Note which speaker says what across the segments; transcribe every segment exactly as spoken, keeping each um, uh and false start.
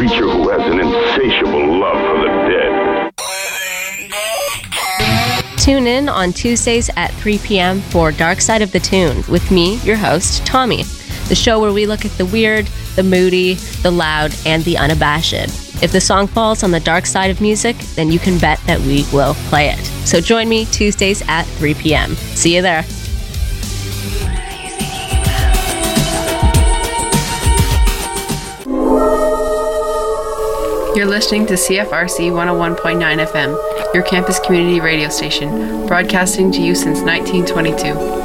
Speaker 1: creature who has an insatiable love for the dead.
Speaker 2: Tune in on Tuesdays at three p.m. for Dark Side of the Tune with me, your host, Tommy, the show where we look at the weird, the moody, the loud, and the unabashed. If the song falls on the dark side of music, then you can bet that we will play it. So join me Tuesdays at three p.m. See you there.
Speaker 3: You're listening to C F R C one oh one point nine F M, your campus community radio station, broadcasting to you since nineteen twenty-two.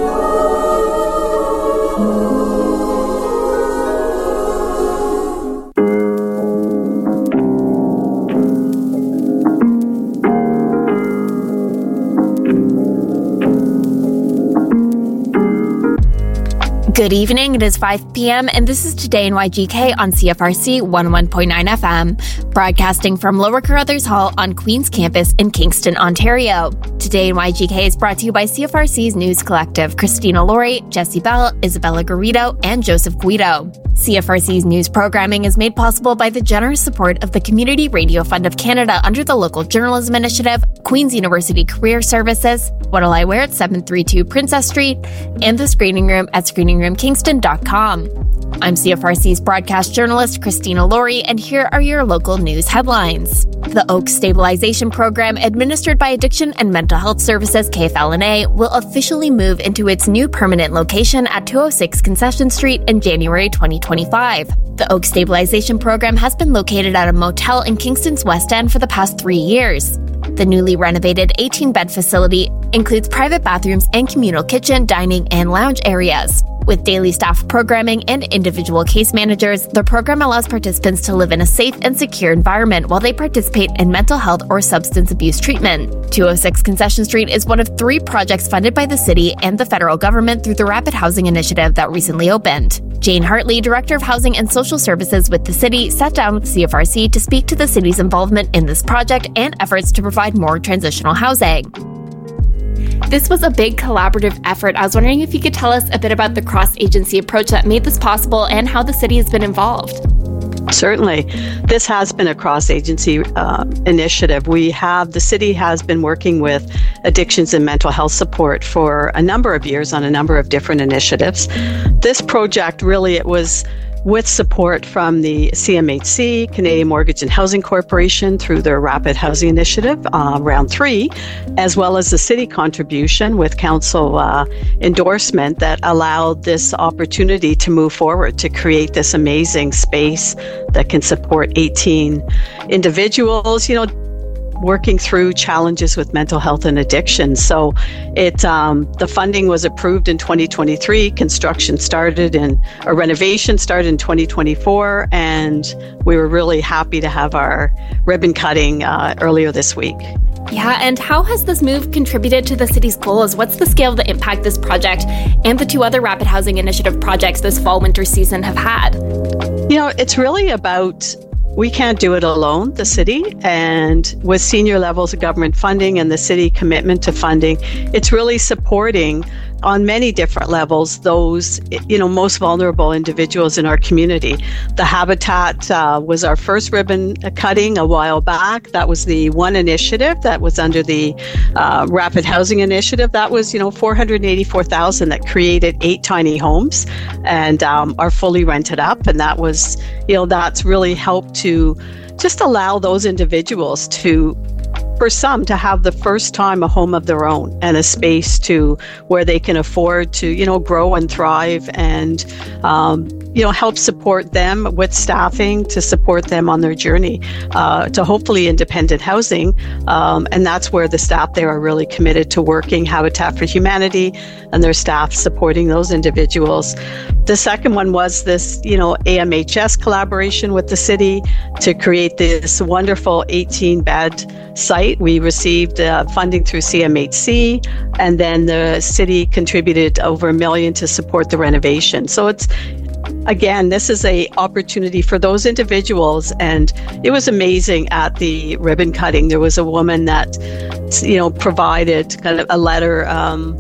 Speaker 4: Good evening, it is five p.m. and this is Today in Y G K on C F R C one oh one point nine F M, broadcasting from Lower Carruthers Hall on Queen's Campus in Kingston, Ontario. Today in Y G K is brought to you by C F R C's News Collective, Christina Laurie, Jesse Bell, Isabella Garrido, and Joseph Guido. C F R C's news programming is made possible by the generous support of the Community Radio Fund of Canada under the Local Journalism Initiative, Queen's University Career Services, What'll I Wear at seven thirty-two Princess Street, and the Screening Room at screening room kingston dot com. I'm C F R C's broadcast journalist, Christina Laurie, and here are your local news headlines. The Oaks Stabilization Program, administered by Addiction and Mental Health Services K F L N A, will officially move into its new permanent location at two oh six Concession Street in January twenty twenty-five. The Oaks Stabilization Program has been located at a motel in Kingston's West End for the past three years. The newly renovated eighteen-bed facility includes private bathrooms and communal kitchen, dining, and lounge areas. With daily staff programming and individual case managers, the program allows participants to live in a safe and secure environment while they participate in mental health or substance abuse treatment. two oh six Concession Street is one of three projects funded by the city and the federal government through the Rapid Housing Initiative that recently opened. Jane Hartley, Director of Housing and Social Services with the city, sat down with C F R C to speak to the city's involvement in this project and efforts to provide more transitional housing. This was a big collaborative effort. I was wondering if you could tell us a bit about the cross-agency approach that made this possible and how the city has been involved.
Speaker 5: Certainly. This has been a cross-agency uh, initiative. We have, the city has been working with addictions and mental health support for a number of years on a number of different initiatives. This project really, it was with support from the C M H C, Canadian Mortgage and Housing Corporation, through their Rapid Housing Initiative, uh, round three, as well as the city contribution with council uh, endorsement that allowed this opportunity to move forward to create this amazing space that can support eighteen individuals, you know, working through challenges with mental health and addiction. So it um, the funding was approved in twenty twenty-three, construction started in, or renovation started in twenty twenty-four, and we were really happy to have our ribbon cutting uh, earlier this week.
Speaker 4: Yeah, and how has this move contributed to the city's goals? What's the scale of the impact this project and the two other Rapid Housing Initiative projects this fall-winter season have had?
Speaker 5: You know, it's really about, we can't do it alone, the city, and with senior levels of government funding and the city commitment to funding, it's really supporting on many different levels those, you know, most vulnerable individuals in our community. The Habitat uh, was our first ribbon cutting a while back. That was the one initiative that was under the uh, Rapid Housing Initiative. That was, you know, four hundred eighty-four thousand that created eight tiny homes and um, are fully rented up. And that was, you know, that's really helped to just allow those individuals to, for some, to have the first time a home of their own and a space to where they can afford to, you know, grow and thrive and, um, you know, help support them with staffing to support them on their journey uh, to hopefully independent housing. Um, and that's where the staff there are really committed to working, Habitat for Humanity and their staff supporting those individuals. The second one was this, you know, A M H S collaboration with the city to create this wonderful eighteen-bed site. We received uh, funding through C M H C, and then the city contributed over a million to support the renovation. So it's, again, this is a opportunity for those individuals, and it was amazing at the ribbon cutting. There was a woman that, you know, provided kind of a letter um,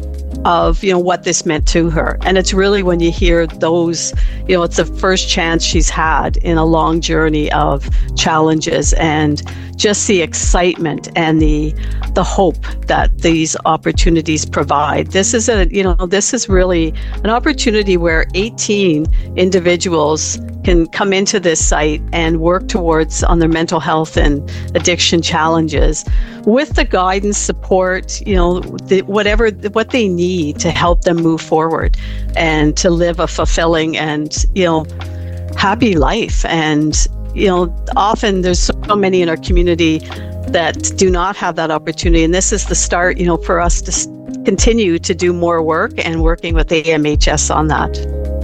Speaker 5: of, you know, what this meant to her. And it's really when you hear those, you know, it's the first chance she's had in a long journey of challenges, and just the excitement and the the hope that these opportunities provide. This is a, you know, this is really an opportunity where eighteen individuals can come into this site and work towards on their mental health and addiction challenges with the guidance, support, you know, the, whatever, what they need to help them move forward and to live a fulfilling and, you know, happy life. And, you know, often there's so many in our community that do not have that opportunity. And this is the start, you know, for us to continue to do more work and working with A M H S on that.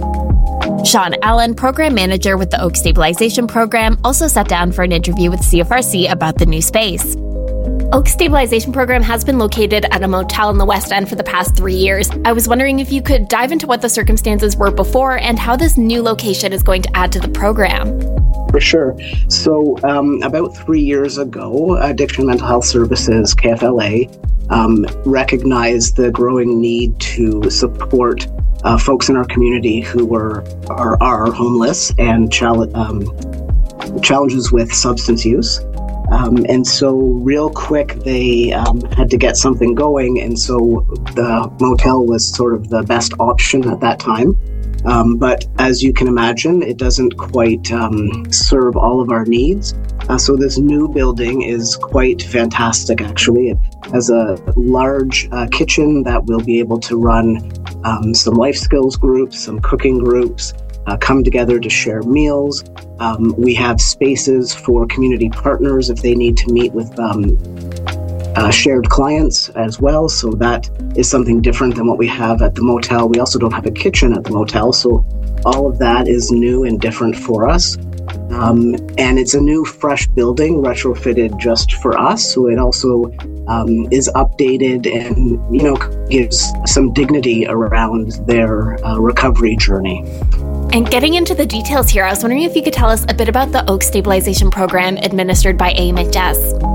Speaker 4: Sean Allen, Program Manager with the Oak Stabilization Program, also sat down for an interview with C F R C about the new space. Oak Stabilization Program has been located at a motel in the West End for the past three years. I was wondering if you could dive into what the circumstances were before and how this new location is going to add to the program.
Speaker 6: For sure. So um, about three years ago, Addiction Mental Health Services, K F L A, um, recognized the growing need to support uh, folks in our community who were are, are homeless and chal- um, challenges with substance use. Um, and so real quick, they um, had to get something going. And so the motel was sort of the best option at that time. Um, but as you can imagine, it doesn't quite um, serve all of our needs. Uh, so this new building is quite fantastic, actually. It has a large uh, kitchen that will be able to run um, some life skills groups, some cooking groups, uh, come together to share meals. Um, we have spaces for community partners if they need to meet with um, uh, shared clients as well. So that is something different than what we have at the motel. We also don't have a kitchen at the motel. So all of that is new and different for us. Um, and it's a new, fresh building retrofitted just for us. So it also um, is updated and, you know, gives some dignity around their uh, recovery journey.
Speaker 4: And getting into the details here, I was wondering if you could tell us a bit about the Oak Stabilization Program administered by A M H S.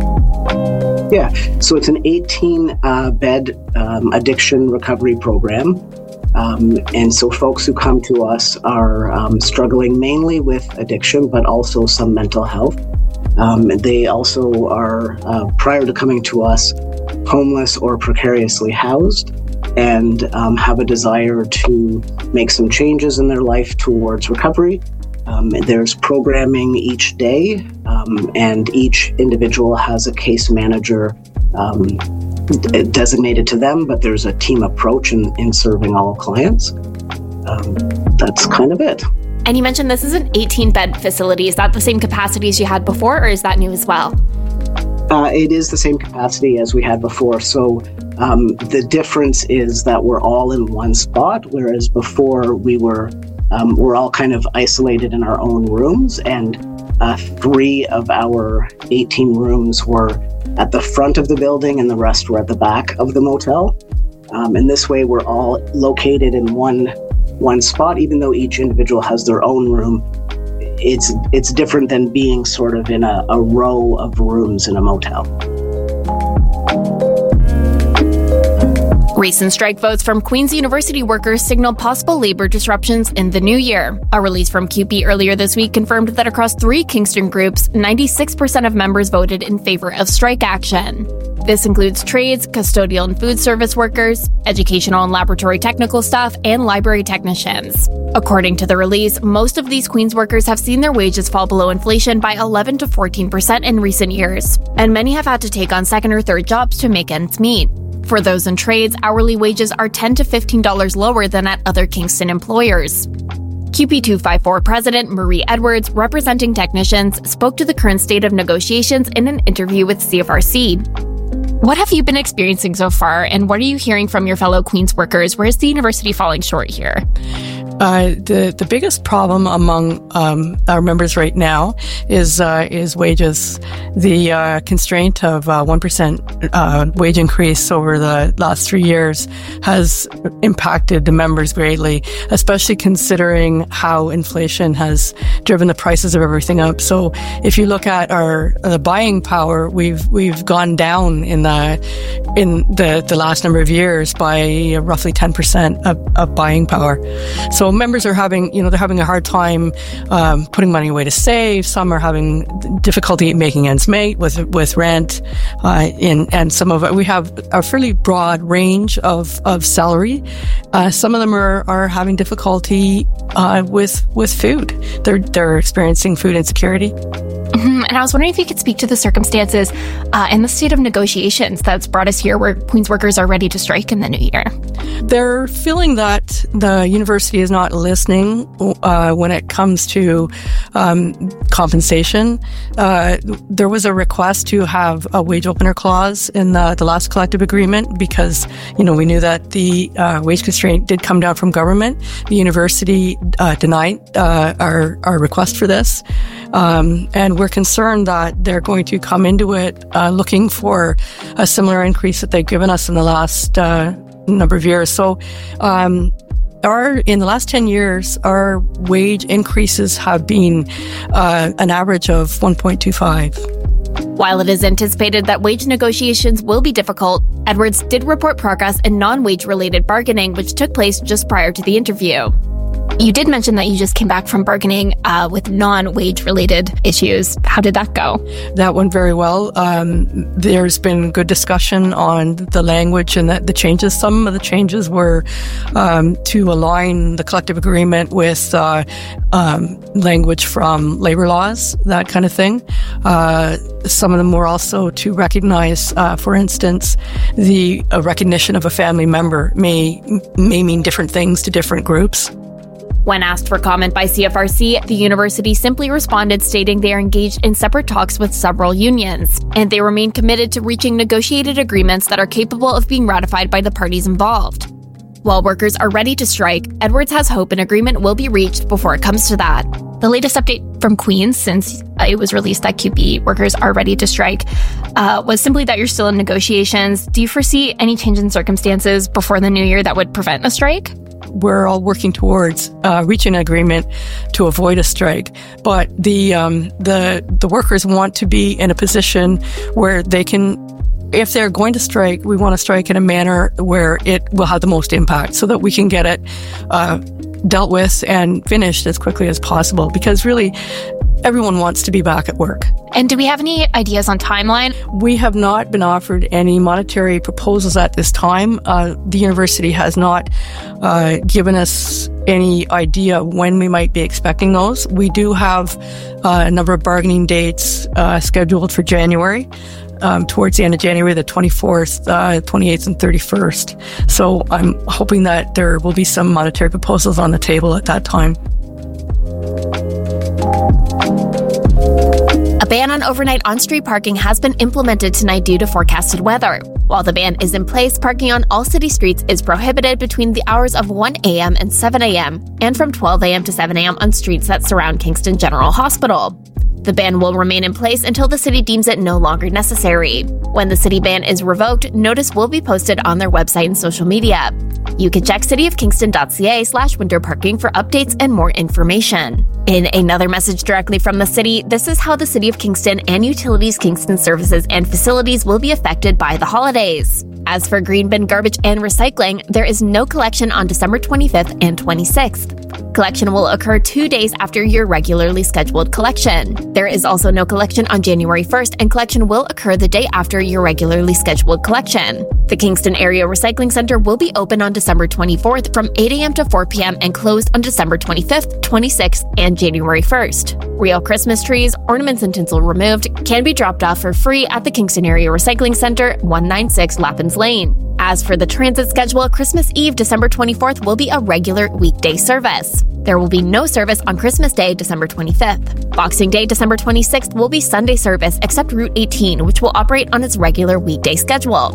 Speaker 6: Yeah, so it's an eighteen-bed uh, um, addiction recovery program. Um, and so folks who come to us are um, struggling mainly with addiction, but also some mental health. Um, they also are, uh, prior to coming to us, homeless or precariously housed, and um, have a desire to make some changes in their life towards recovery. Um, there's programming each day, um, and each individual has a case manager um, d- designated to them, but there's a team approach in, in serving all clients. Um, that's kind of it.
Speaker 4: And you mentioned this is an eighteen-bed facility. Is that the same capacity as you had before, or is that new as well?
Speaker 6: Uh, it is the same capacity as we had before. So um, the difference is that we're all in one spot, whereas before we were um, we're all kind of isolated in our own rooms, and uh, three of our eighteen rooms were at the front of the building and the rest were at the back of the motel. Um, and this way we're all located in one one spot, even though each individual has their own room. It's it's different than being sort of in a, a row of rooms in a motel.
Speaker 4: Recent strike votes from Queen's University workers signal possible labor disruptions in the new year. A release from C U P E earlier this week confirmed that across three Kingston groups, ninety-six percent of members voted in favor of strike action. This includes trades, custodial and food service workers, educational and laboratory technical staff, and library technicians. According to the release, most of these Queen's workers have seen their wages fall below inflation by eleven to fourteen percent in recent years, and many have had to take on second or third jobs to make ends meet. For those in trades, hourly wages are ten to fifteen dollars lower than at other Kingston employers. Q U P two fifty-four President Marie Edwards, representing technicians, spoke to the current state of negotiations in an interview with C F R C. What have you been experiencing so far, and what are you hearing from your fellow Queen's workers? Where is the university falling short here?
Speaker 7: Uh, the the biggest problem among um, our members right now is uh, is wages. The uh, constraint of uh, one percent uh, wage increase over the last three years has impacted the members greatly, especially considering how inflation has driven the prices of everything up. So if you look at our uh, buying power, we've we've gone down in the in the, the last number of years by roughly ten percent of, of buying power. So members are having, you know, they're having a hard time um, putting money away to save. Some are having difficulty making ends meet with with rent. Uh, in and some of it, we have a fairly broad range of of salary. Uh, some of them are, are having difficulty uh, with with food. They're they're experiencing food insecurity.
Speaker 4: Mm-hmm. And I was wondering if you could speak to the circumstances uh, and the state of negotiations that's brought us here, where Queen's workers are ready to strike in the new year.
Speaker 7: They're feeling that the university is not listening uh, when it comes to um, compensation. Uh, there was a request to have a wage opener clause in the, the last collective agreement because, you know, we knew that the uh, wage constraint did come down from government. The university uh, denied uh, our, our request for this. Um, and we're concerned that they're going to come into it uh, looking for a similar increase that they've given us in the last uh, number of years. So um, our in the last ten years, our wage increases have been uh, an average of one point two five.
Speaker 4: While it is anticipated that wage negotiations will be difficult, Edwards did report progress in non-wage related bargaining, which took place just prior to the interview. You did mention that you just came back from bargaining uh, with non-wage related issues. How did that go?
Speaker 7: That went very well. Um, there's been good discussion on the language and the, the changes. Some of the changes were um, to align the collective agreement with uh, um, language from labor laws, that kind of thing. Uh, some of them were also to recognize, uh, for instance, the uh, recognition of a family member may may mean different things to different groups.
Speaker 4: When asked for comment by C F R C, the university simply responded stating they are engaged in separate talks with several unions, and they remain committed to reaching negotiated agreements that are capable of being ratified by the parties involved. While workers are ready to strike, Edwards has hope an agreement will be reached before it comes to that. The latest update from Queens, since it was released that Q P workers are ready to strike, uh, was simply that you're still in negotiations. Do you foresee any change in circumstances before the new year that would prevent a strike?
Speaker 7: We're all working towards uh, reaching an agreement to avoid a strike, but the um, the the workers want to be in a position where they can, if they're going to strike, we want to strike in a manner where it will have the most impact, so that we can get it uh, dealt with and finished as quickly as possible. Because really, everyone wants to be back at work.
Speaker 4: And do we have any ideas on timeline?
Speaker 7: We have not been offered any monetary proposals at this time. Uh, the university has not uh, given us any idea when we might be expecting those. We do have uh, a number of bargaining dates uh, scheduled for January, um, towards the end of January, the twenty-fourth, uh, twenty-eighth, and thirty-first. So I'm hoping that there will be some monetary proposals on the table at that time.
Speaker 4: A ban on overnight on-street parking has been implemented tonight due to forecasted weather. While the ban is in place, parking on all city streets is prohibited between the hours of one a.m. and seven a.m. and from twelve a.m. to seven a.m. on streets that surround Kingston General Hospital. The ban will remain in place until the city deems it no longer necessary. When the city ban is revoked, notice will be posted on their website and social media. You can check cityofkingston.ca slash winter parking for updates and more information. In another message directly from the city, this is how the City of Kingston and Utilities Kingston services and facilities will be affected by the holidays. As for green bin garbage and recycling, there is no collection on December twenty-fifth and twenty-sixth. Collection will occur two days after your regularly scheduled collection. There is also no collection on January first, and collection will occur the day after your regularly scheduled collection. The Kingston Area Recycling Center will be open on December twenty-fourth from eight a.m. to four p.m. and closed on December twenty-fifth, twenty-sixth, and January first. Real Christmas trees, ornaments, and tinsel removed can be dropped off for free at the Kingston Area Recycling Center, one ninety-six Lappins Lane. As for the transit schedule, Christmas Eve, December twenty-fourth, will be a regular weekday service. There will be no service on Christmas Day, December twenty-fifth. Boxing Day, December twenty-sixth, will be Sunday service, except Route eighteen, which will operate on its regular weekday schedule.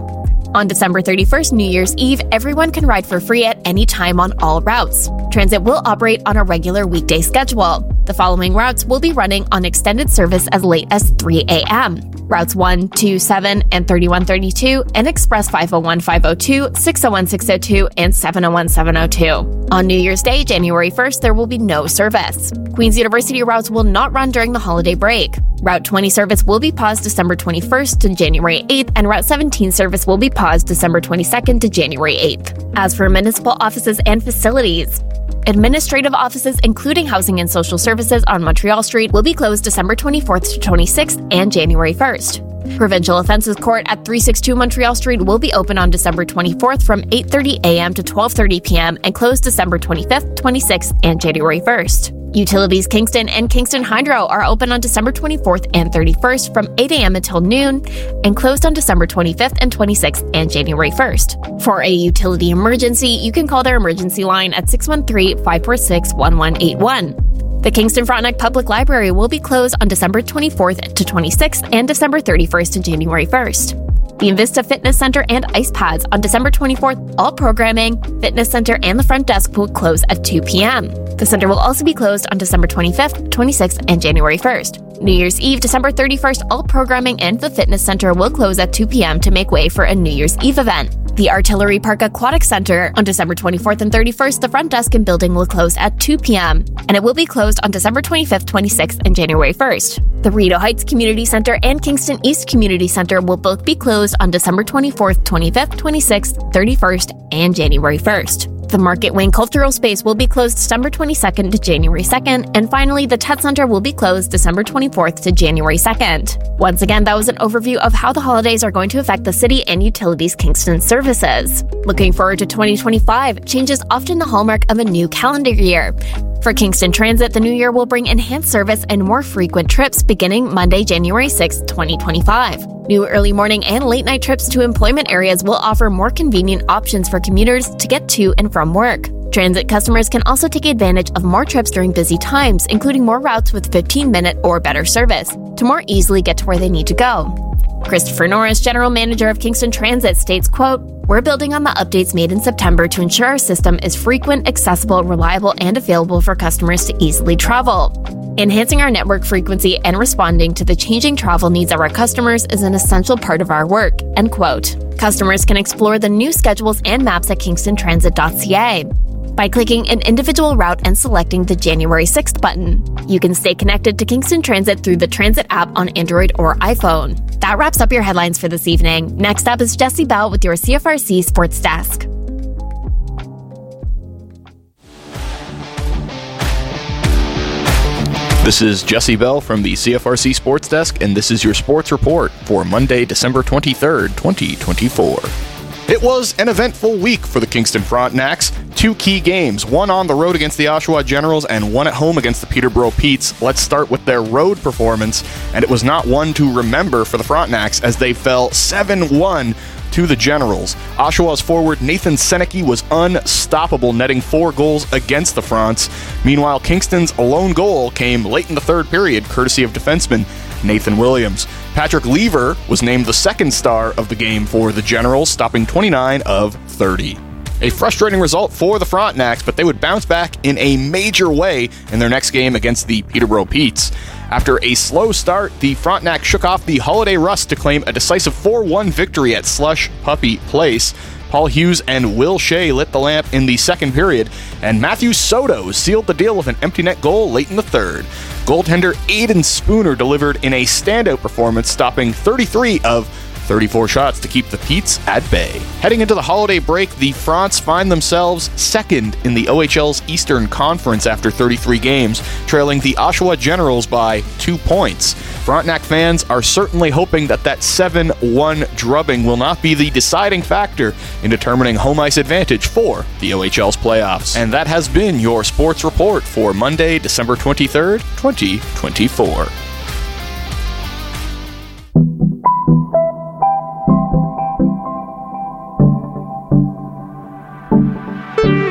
Speaker 4: On December thirty-first, New Year's Eve, everyone can ride for free at any time on all routes. Transit will operate on a regular weekday schedule. The following routes will be running on extended service as late as three a.m. Routes one, two, seven, and thirty-one thirty-two, and Express five oh one, five oh two, six oh one, six oh two, and seven oh one, seven oh two. On New Year's Day, January first, there will be no service. Queen's University routes will not run during the holiday break. Route twenty service will be paused December twenty-first to January eighth, and Route seventeen service will be paused December twenty-second to January eighth. As for municipal offices and facilities, administrative offices, including Housing and Social Services on Montreal Street, will be closed December twenty-fourth to twenty-sixth and January first. Provincial Offences Court at three sixty-two Montreal Street will be open on December twenty-fourth from eight thirty a.m. to twelve thirty p.m. and closed December twenty-fifth, twenty-sixth, and January first. Utilities Kingston and Kingston Hydro are open on December twenty-fourth and thirty-first from eight a.m. until noon and closed on December twenty-fifth and twenty-sixth and January first. For a utility emergency, you can call their emergency line at six one three, five four six, one one eight one. The Kingston Frontenac Public Library will be closed on December twenty-fourth to twenty-sixth and December thirty-first to January first. The Invista Fitness Center and Ice Pads on December twenty-fourth, all programming, fitness center, and the front desk will close at two p.m. The center will also be closed on December twenty-fifth, twenty-sixth, and January first. New Year's Eve, December thirty-first, all programming and the fitness center will close at two p.m. to make way for a New Year's Eve event. The Artillery Park Aquatic Center on December twenty-fourth and thirty-first, the front desk and building will close at two p.m. and it will be closed on December twenty-fifth, twenty-sixth, and January first. The Rideau Heights Community Center and Kingston East Community Center will both be closed on December twenty-fourth, twenty-fifth, twenty-sixth, thirty-first, and January first. The Market Wing Cultural Space will be closed December twenty-second to January second, and finally, the Ted Center will be closed December twenty-fourth to January second. Once again, that was an overview of how the holidays are going to affect the city and Utilities Kingston services. Looking forward to twenty twenty-five, change is often the hallmark of a new calendar year. For Kingston Transit, the new year will bring enhanced service and more frequent trips beginning Monday, January sixth, twenty twenty-five. New early morning and late night trips to employment areas will offer more convenient options for commuters to get to and from work. Transit customers can also take advantage of more trips during busy times, including more routes with fifteen minute or better service, to more easily get to where they need to go. Christopher Norris, General Manager of Kingston Transit, states, quote, "We're building on the updates made in September to ensure our system is frequent, accessible, reliable, and available for customers to easily travel. Enhancing our network frequency and responding to the changing travel needs of our customers is an essential part of our work," end quote. Customers can explore the new schedules and maps at kingston transit dot c a. By clicking an individual route and selecting the January sixth button, you can stay connected to Kingston Transit through the Transit app on Android or iPhone. That wraps up your headlines for this evening. Next up is Jessie Bell with your C F R C Sports Desk.
Speaker 8: This is Jessie Bell from the C F R C Sports Desk, and this is your sports report for Monday, December twenty-third, twenty twenty-four. It was an eventful week for the Kingston Frontenacs. Two key games, one on the road against the Oshawa Generals and one at home against the Peterborough Petes. Let's start with their road performance, and it was not one to remember for the Frontenacs as they fell seven one to the Generals. Oshawa's forward Nathan Senecki was unstoppable, netting four goals against the Fronts. Meanwhile, Kingston's lone goal came late in the third period, courtesy of defenseman Nathan Williams. Patrick Lever was named the second star of the game for the Generals, stopping twenty-nine of thirty. A frustrating result for the Frontenacs, but they would bounce back in a major way in their next game against the Peterborough Petes. After a slow start, the Frontenacs shook off the holiday rust to claim a decisive four one victory at Slush Puppy Place. Paul Hughes and Will Shea lit the lamp in the second period, and Matthew Soto sealed the deal with an empty net goal late in the third. Goaltender Aiden Spooner delivered in a standout performance, stopping thirty-three of thirty-four shots to keep the Petes at bay. Heading into the holiday break, the Fronts find themselves second in the O H L's Eastern Conference after thirty-three games, trailing the Oshawa Generals by two points. Frontenac fans are certainly hoping that that seven one drubbing will not be the deciding factor in determining home ice advantage for the O H L's playoffs. And that has been your sports report for Monday, December twenty-third, twenty twenty-four.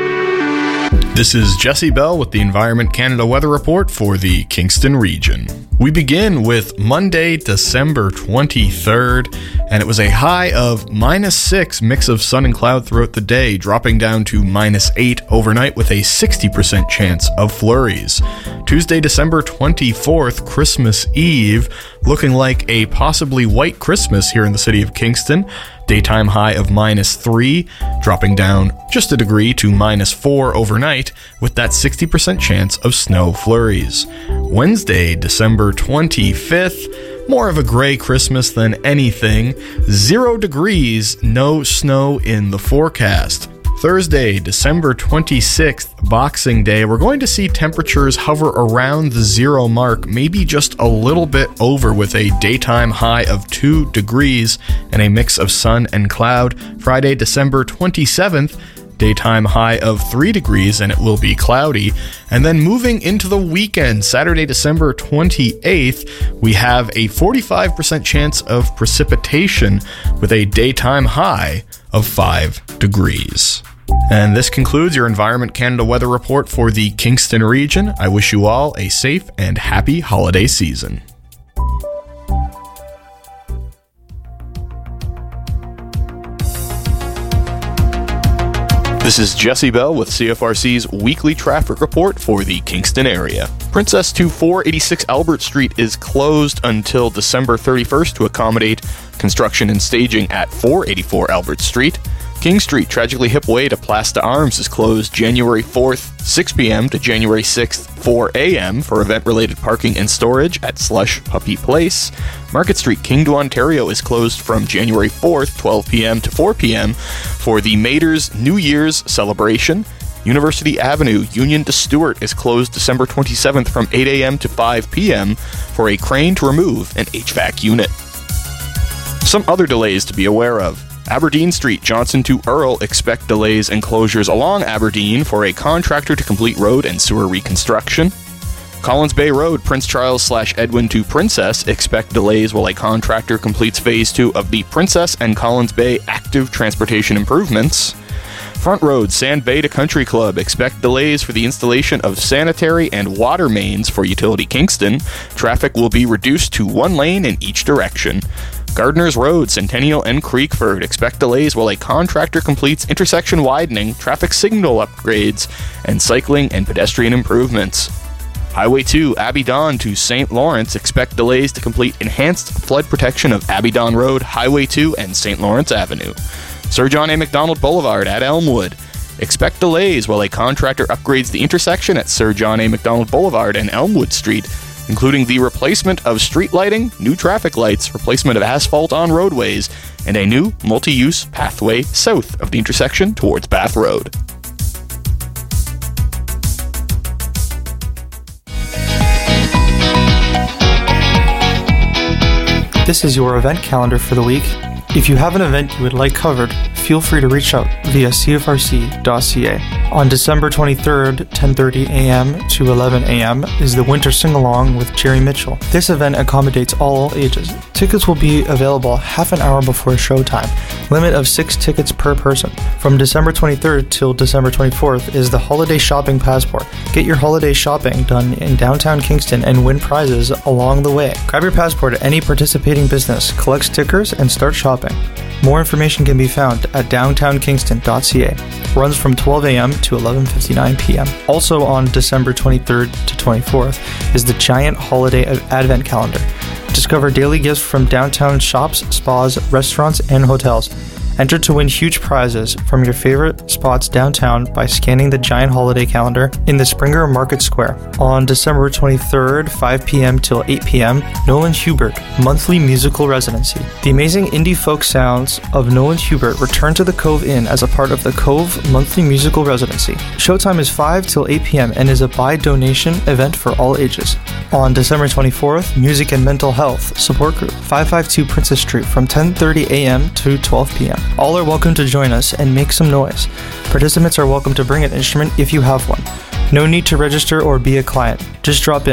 Speaker 8: This is Jessie Bell with the Environment Canada Weather Report for the Kingston region. We begin with Monday, December twenty-third, and it was a high of minus six, mix of sun and cloud throughout the day, dropping down to minus eight overnight with a sixty percent chance of flurries. Tuesday, December twenty-fourth, Christmas Eve, looking like a possibly white Christmas here in the city of Kingston. Daytime high of minus three, dropping down just a degree to minus four overnight with that sixty percent chance of snow flurries. Wednesday, December twenty-fifth, more of a gray Christmas than anything. Zero degrees, no snow in the forecast. Thursday, December twenty-sixth, Boxing Day, we're going to see temperatures hover around the zero mark, maybe just a little bit over, with a daytime high of two degrees and a mix of sun and cloud. Friday, December twenty-seventh, daytime high of three degrees and it will be cloudy. And then moving into the weekend, Saturday, December twenty-eighth, we have a forty-five percent chance of precipitation with a daytime high of five degrees. And this concludes your Environment Canada weather report for the Kingston region. I wish you all a safe and happy holiday season. This is Jesse Bell with C F R C's weekly traffic report for the Kingston area. Princess to four eighty-six Albert Street is closed until December thirty-first to accommodate construction and staging at four eighty-four Albert Street. King Street, Tragically Hip Way to Place d'Armes is closed January fourth, six p.m. to January sixth, four a.m. for event-related parking and storage at Slush Puppy Place. Market Street, King to Ontario is closed from January fourth, twelve p.m. to four p.m. for the Mater's New Year's celebration. University Avenue, Union to Stewart is closed December twenty-seventh from eight a.m. to five p.m. for a crane to remove an H V A C unit. Some other delays to be aware of. Aberdeen Street, Johnson to Earl, expect delays and closures along Aberdeen for a contractor to complete road and sewer reconstruction. Collins Bay Road, Prince Charles slash Edwin to Princess, expect delays while a contractor completes phase two of the Princess and Collins Bay active transportation improvements. Front Road, Sand Bay to Country Club, expect delays for the installation of sanitary and water mains for Utility Kingston. Traffic will be reduced to one lane in each direction. Gardner's Road, Centennial and Creekford, expect delays while a contractor completes intersection widening, traffic signal upgrades, and cycling and pedestrian improvements. Highway two, Abidon to Saint Lawrence, expect delays to complete enhanced flood protection of Abidon Road, Highway two, and Saint Lawrence Avenue. Sir John A. Macdonald Boulevard at Elmwood, expect delays while a contractor upgrades the intersection at Sir John A. Macdonald Boulevard and Elmwood Street, including the replacement of street lighting, new traffic lights, replacement of asphalt on roadways, and a new multi-use pathway south of the intersection towards Bath Road.
Speaker 9: This is your event calendar for the week. If you have an event you would like covered, feel free to reach out via c f r c dot c a. On December twenty-third, ten thirty a.m. to eleven a.m. is the Winter Sing-Along with Jerry Mitchell. This event accommodates all ages. Tickets will be available half an hour before showtime. Limit of six tickets per person. From December twenty-third till December twenty-fourth is the Holiday Shopping Passport. Get your holiday shopping done in downtown Kingston and win prizes along the way. Grab your passport at any participating business, collect stickers, and start shopping. More information can be found at downtown kingston dot c a. Runs from twelve a.m. to eleven fifty-nine p.m. Also on December twenty-third to twenty-fourth is the Giant Holiday Advent Calendar. Discover daily gifts from downtown shops, spas, restaurants, and hotels. Enter to win huge prizes from your favorite spots downtown by scanning the Giant Holiday Calendar in the Springer Market Square. On December twenty-third, five p.m. till eight p.m., Nolan Hubert, monthly musical residency. The amazing indie folk sounds of Nolan Hubert return to the Cove Inn as a part of the Cove monthly musical residency. Showtime is five till eight p.m. and is a by donation event for all ages. On December twenty-fourth, Music and Mental Health Support Group, five fifty-two Princess Street from ten thirty a.m. to twelve p.m. All are welcome to join us and make some noise. Participants are welcome to bring an instrument if you have one. No need to register or be a client. Just drop in.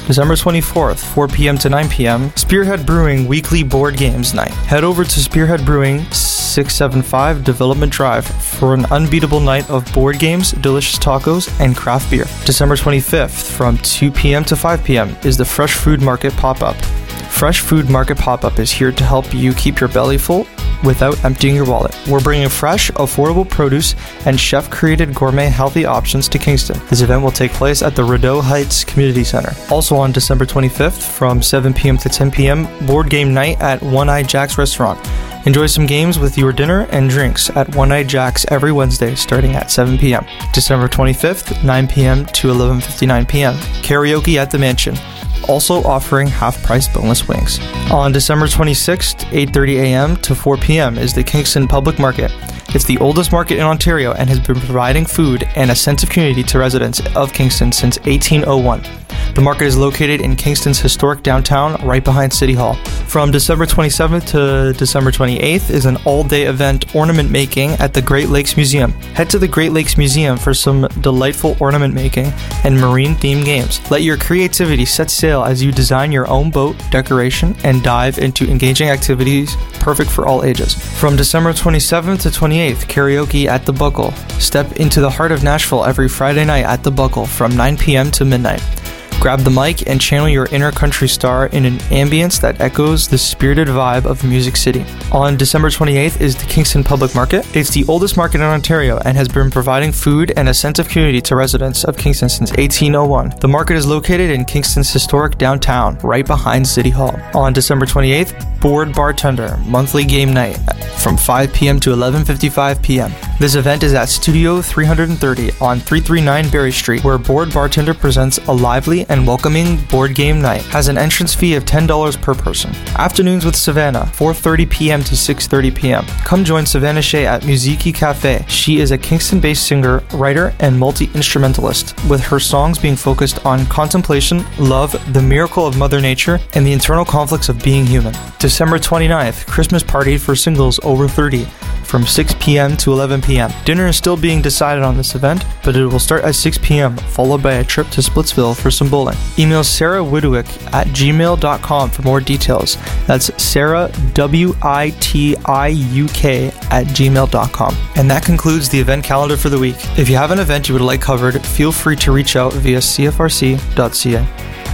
Speaker 9: December twenty-fourth, four p.m. to nine p.m., Spearhead Brewing Weekly Board Games Night. Head over to Spearhead Brewing, six seventy-five Development Drive for an unbeatable night of board games, delicious tacos, and craft beer. December twenty-fifth, from two p.m. to five p.m. is the Fresh Food Market Pop-Up. Fresh Food Market Pop-Up is here to help you keep your belly full without emptying your wallet. We're bringing fresh, affordable produce and chef-created gourmet healthy options to Kingston. This event will take place at the Rideau Heights Community Center. Also on December twenty-fifth, from seven p.m. to ten p.m., Board Game Night at One-Eyed Jack's Restaurant. Enjoy some games with your dinner and drinks at One-Eyed Jack's every Wednesday starting at seven p.m. December twenty-fifth, nine p.m. to eleven fifty-nine p.m. Karaoke at the Mansion, also offering half-price boneless wings. On December twenty-sixth, eight thirty a.m. to four p.m. is the Kingston Public Market. It's the oldest market in Ontario and has been providing food and a sense of community to residents of Kingston since eighteen oh one. The market is located in Kingston's historic downtown, right behind City Hall. From December twenty-seventh to December twenty-eighth is an all-day event ornament making at the Great Lakes Museum. Head to the Great Lakes Museum for some delightful ornament making and marine-themed games. Let your creativity set sail as you design your own boat, decoration, and dive into engaging activities perfect for all ages. From December twenty-seventh to twenty-eighth, karaoke at the Buckle. Step into the heart of Nashville every Friday night at the Buckle from nine p.m. to midnight. Grab the mic and channel your inner country star in an ambience that echoes the spirited vibe of Music City. On December twenty-eighth is the Kingston Public Market. It's the oldest market in Ontario and has been providing food and a sense of community to residents of Kingston since eighteen oh one. The market is located in Kingston's historic downtown, right behind City Hall. On December twenty-eighth, Board Bartender Monthly Game Night from five p.m. to eleven fifty-five p.m. This event is at Studio three thirty on three thirty-nine Berry Street, where Board Bartender presents a lively and welcoming board game night. Has an entrance fee of ten dollars per person. Afternoons with Savannah, four thirty p.m. to six thirty p.m. Come join Savannah Shea at Musiki Cafe. She is a Kingston-based singer, writer, and multi-instrumentalist, with her songs being focused on contemplation, love, the miracle of Mother Nature, and the internal conflicts of being human. December twenty-ninth, Christmas Party for Singles Over thirty, from six p.m. to eleven p.m. Dinner is still being decided on this event, but it will start at six p.m., followed by a trip to Splitsville for some bowling. Email Sarah Widwick at gmail dot com for more details. That's Sarah, W I T I U K, at gmail dot com. And that concludes the event calendar for the week. If you have an event you would like covered, feel free to reach out via c f r c dot c a.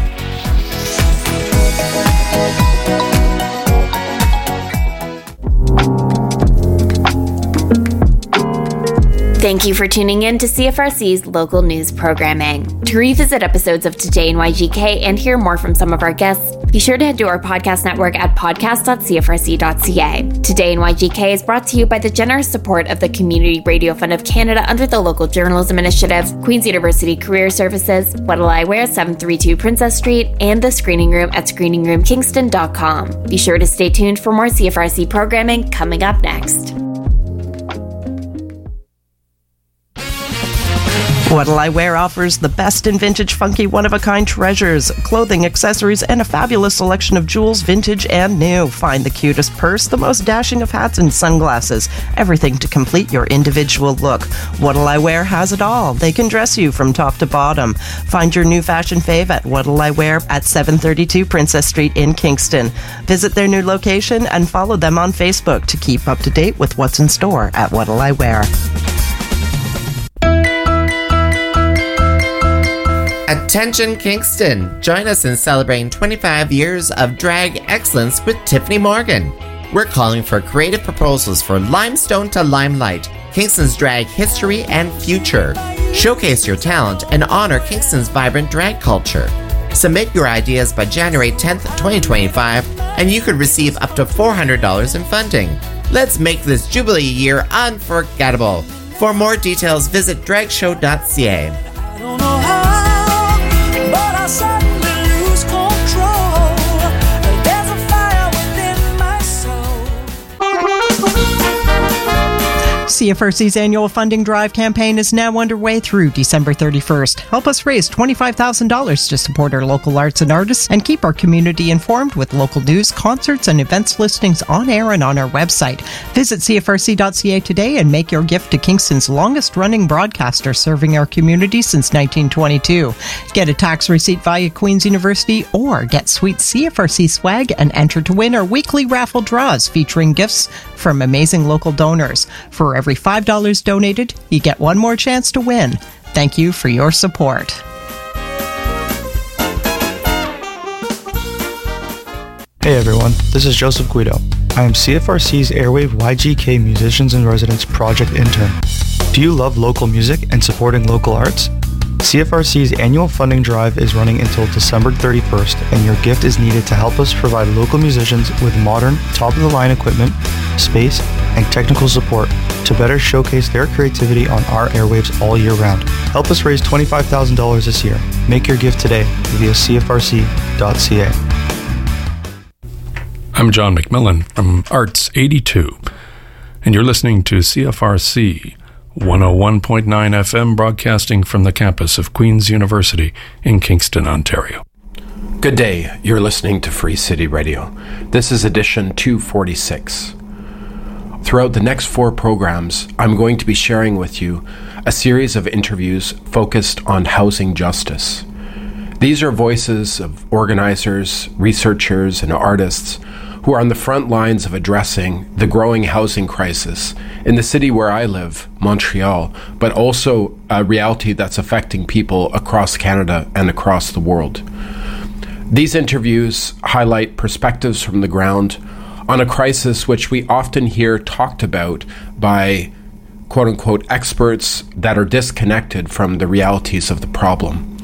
Speaker 4: Thank you for tuning in to C F R C's local news programming. To revisit episodes of Today in Y G K and hear more from some of our guests, be sure to head to our podcast network at podcast dot c f r c dot c a. Today in Y G K is brought to you by the generous support of the Community Radio Fund of Canada under the Local Journalism Initiative, Queen's University Career Services, What'll I Wear, seven thirty-two Princess Street, and the Screening Room at screening room kingston dot com. Be sure to stay tuned for more C F R C programming coming up next.
Speaker 10: What'll I Wear offers the best in vintage, funky, one-of-a-kind treasures, clothing, accessories, and a fabulous selection of jewels, vintage and new. Find the cutest purse, the most dashing of hats and sunglasses, everything to complete your individual look. What'll I Wear has it all. They can dress you from top to bottom. Find your new fashion fave at What'll I Wear at seven thirty-two Princess Street in Kingston. Visit their new location and follow them on Facebook to keep up to date with what's in store at What'll I Wear.
Speaker 11: Attention Kingston! Join us in celebrating twenty-five years of drag excellence with Tiffany Morgan. We're calling for creative proposals for Limestone to Limelight, Kingston's drag history and future. Showcase your talent and honor Kingston's vibrant drag culture. Submit your ideas by January tenth, twenty twenty-five, and you could receive up to four hundred dollars in funding. Let's make this Jubilee year unforgettable. For more details, visit drag show dot c a.
Speaker 12: I don't know how. But I suddenly lose control. There's a fire within my soul.
Speaker 10: C F R C's annual funding drive campaign is now underway through December thirty-first. Help us raise twenty-five thousand dollars to support our local arts and artists and keep our community informed with local news, concerts, and events listings on air and on our website. Visit C F R C dot C A today and make your gift to Kingston's longest-running broadcaster serving our community since nineteen twenty-two. Get a tax receipt via Queen's University or get sweet C F R C swag and enter to win our weekly raffle draws featuring gifts from amazing local donors. For every five dollars donated, you get one more chance to win. Thank you for your support.
Speaker 9: Hey everyone, this is Joseph Guido. I am C F R C's Airwave Y G K Musicians in Residence Project Intern. Do you love local music and supporting local arts? C F R C's annual funding drive is running until December thirty-first, and your gift is needed to help us provide local musicians with modern, top-of-the-line equipment, space, and technical support to better showcase their creativity on our airwaves all year round. Help us raise twenty-five thousand dollars this year. Make your gift today via C F R C dot C A.
Speaker 13: I'm John McMillan from Arts eighty-two, and you're listening to C F R C one oh one point nine F M, broadcasting from the campus of Queen's University in Kingston, Ontario.
Speaker 14: Good day, you're listening to Free City Radio. This is edition two forty-six. Throughout the next four programs, I'm going to be sharing with you a series of interviews focused on housing justice. These are voices of organizers, researchers, and artists who are on the front lines of addressing the growing housing crisis in the city where I live, Montreal, but also a reality that's affecting people across Canada and across the world. These interviews highlight perspectives from the ground on a crisis which we often hear talked about by quote-unquote experts that are disconnected from the realities of the problem.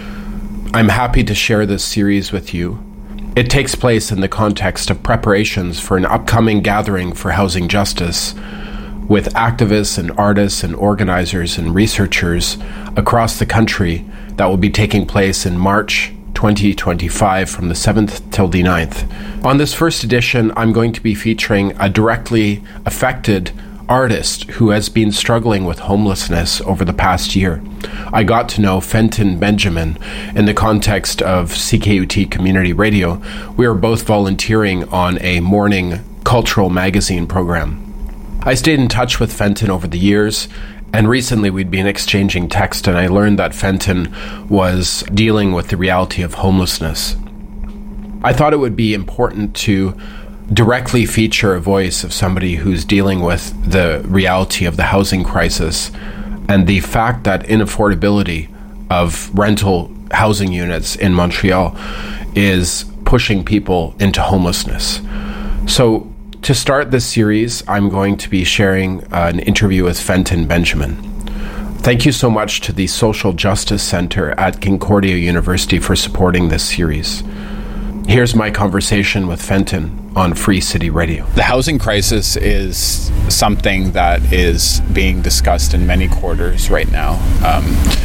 Speaker 14: I'm happy to share this series with you. It takes place in the context of preparations for an upcoming gathering for housing justice with activists and artists and organizers and researchers across the country that will be taking place in March twenty twenty-five from the seventh till the ninth. On this first edition, I'm going to be featuring a directly affected artist who has been struggling with homelessness over the past year. I got to know Fenton Benjamin in the context of C K U T Community Radio. We were both volunteering on a morning cultural magazine program. I stayed in touch with Fenton over the years, and recently we'd been exchanging text, and I learned that Fenton was dealing with the reality of homelessness. I thought it would be important to directly feature a voice of somebody who's dealing with the reality of the housing crisis and the fact that inaffordability of rental housing units in Montreal is pushing people into homelessness. So to start this series, I'm going to be sharing uh, an interview with Fenton Benjamin. Thank you so much to the Social Justice Center at Concordia University for supporting this series. Here's my conversation with Fenton on Free City Radio.
Speaker 15: The housing crisis is something that is being discussed in many quarters right now, um,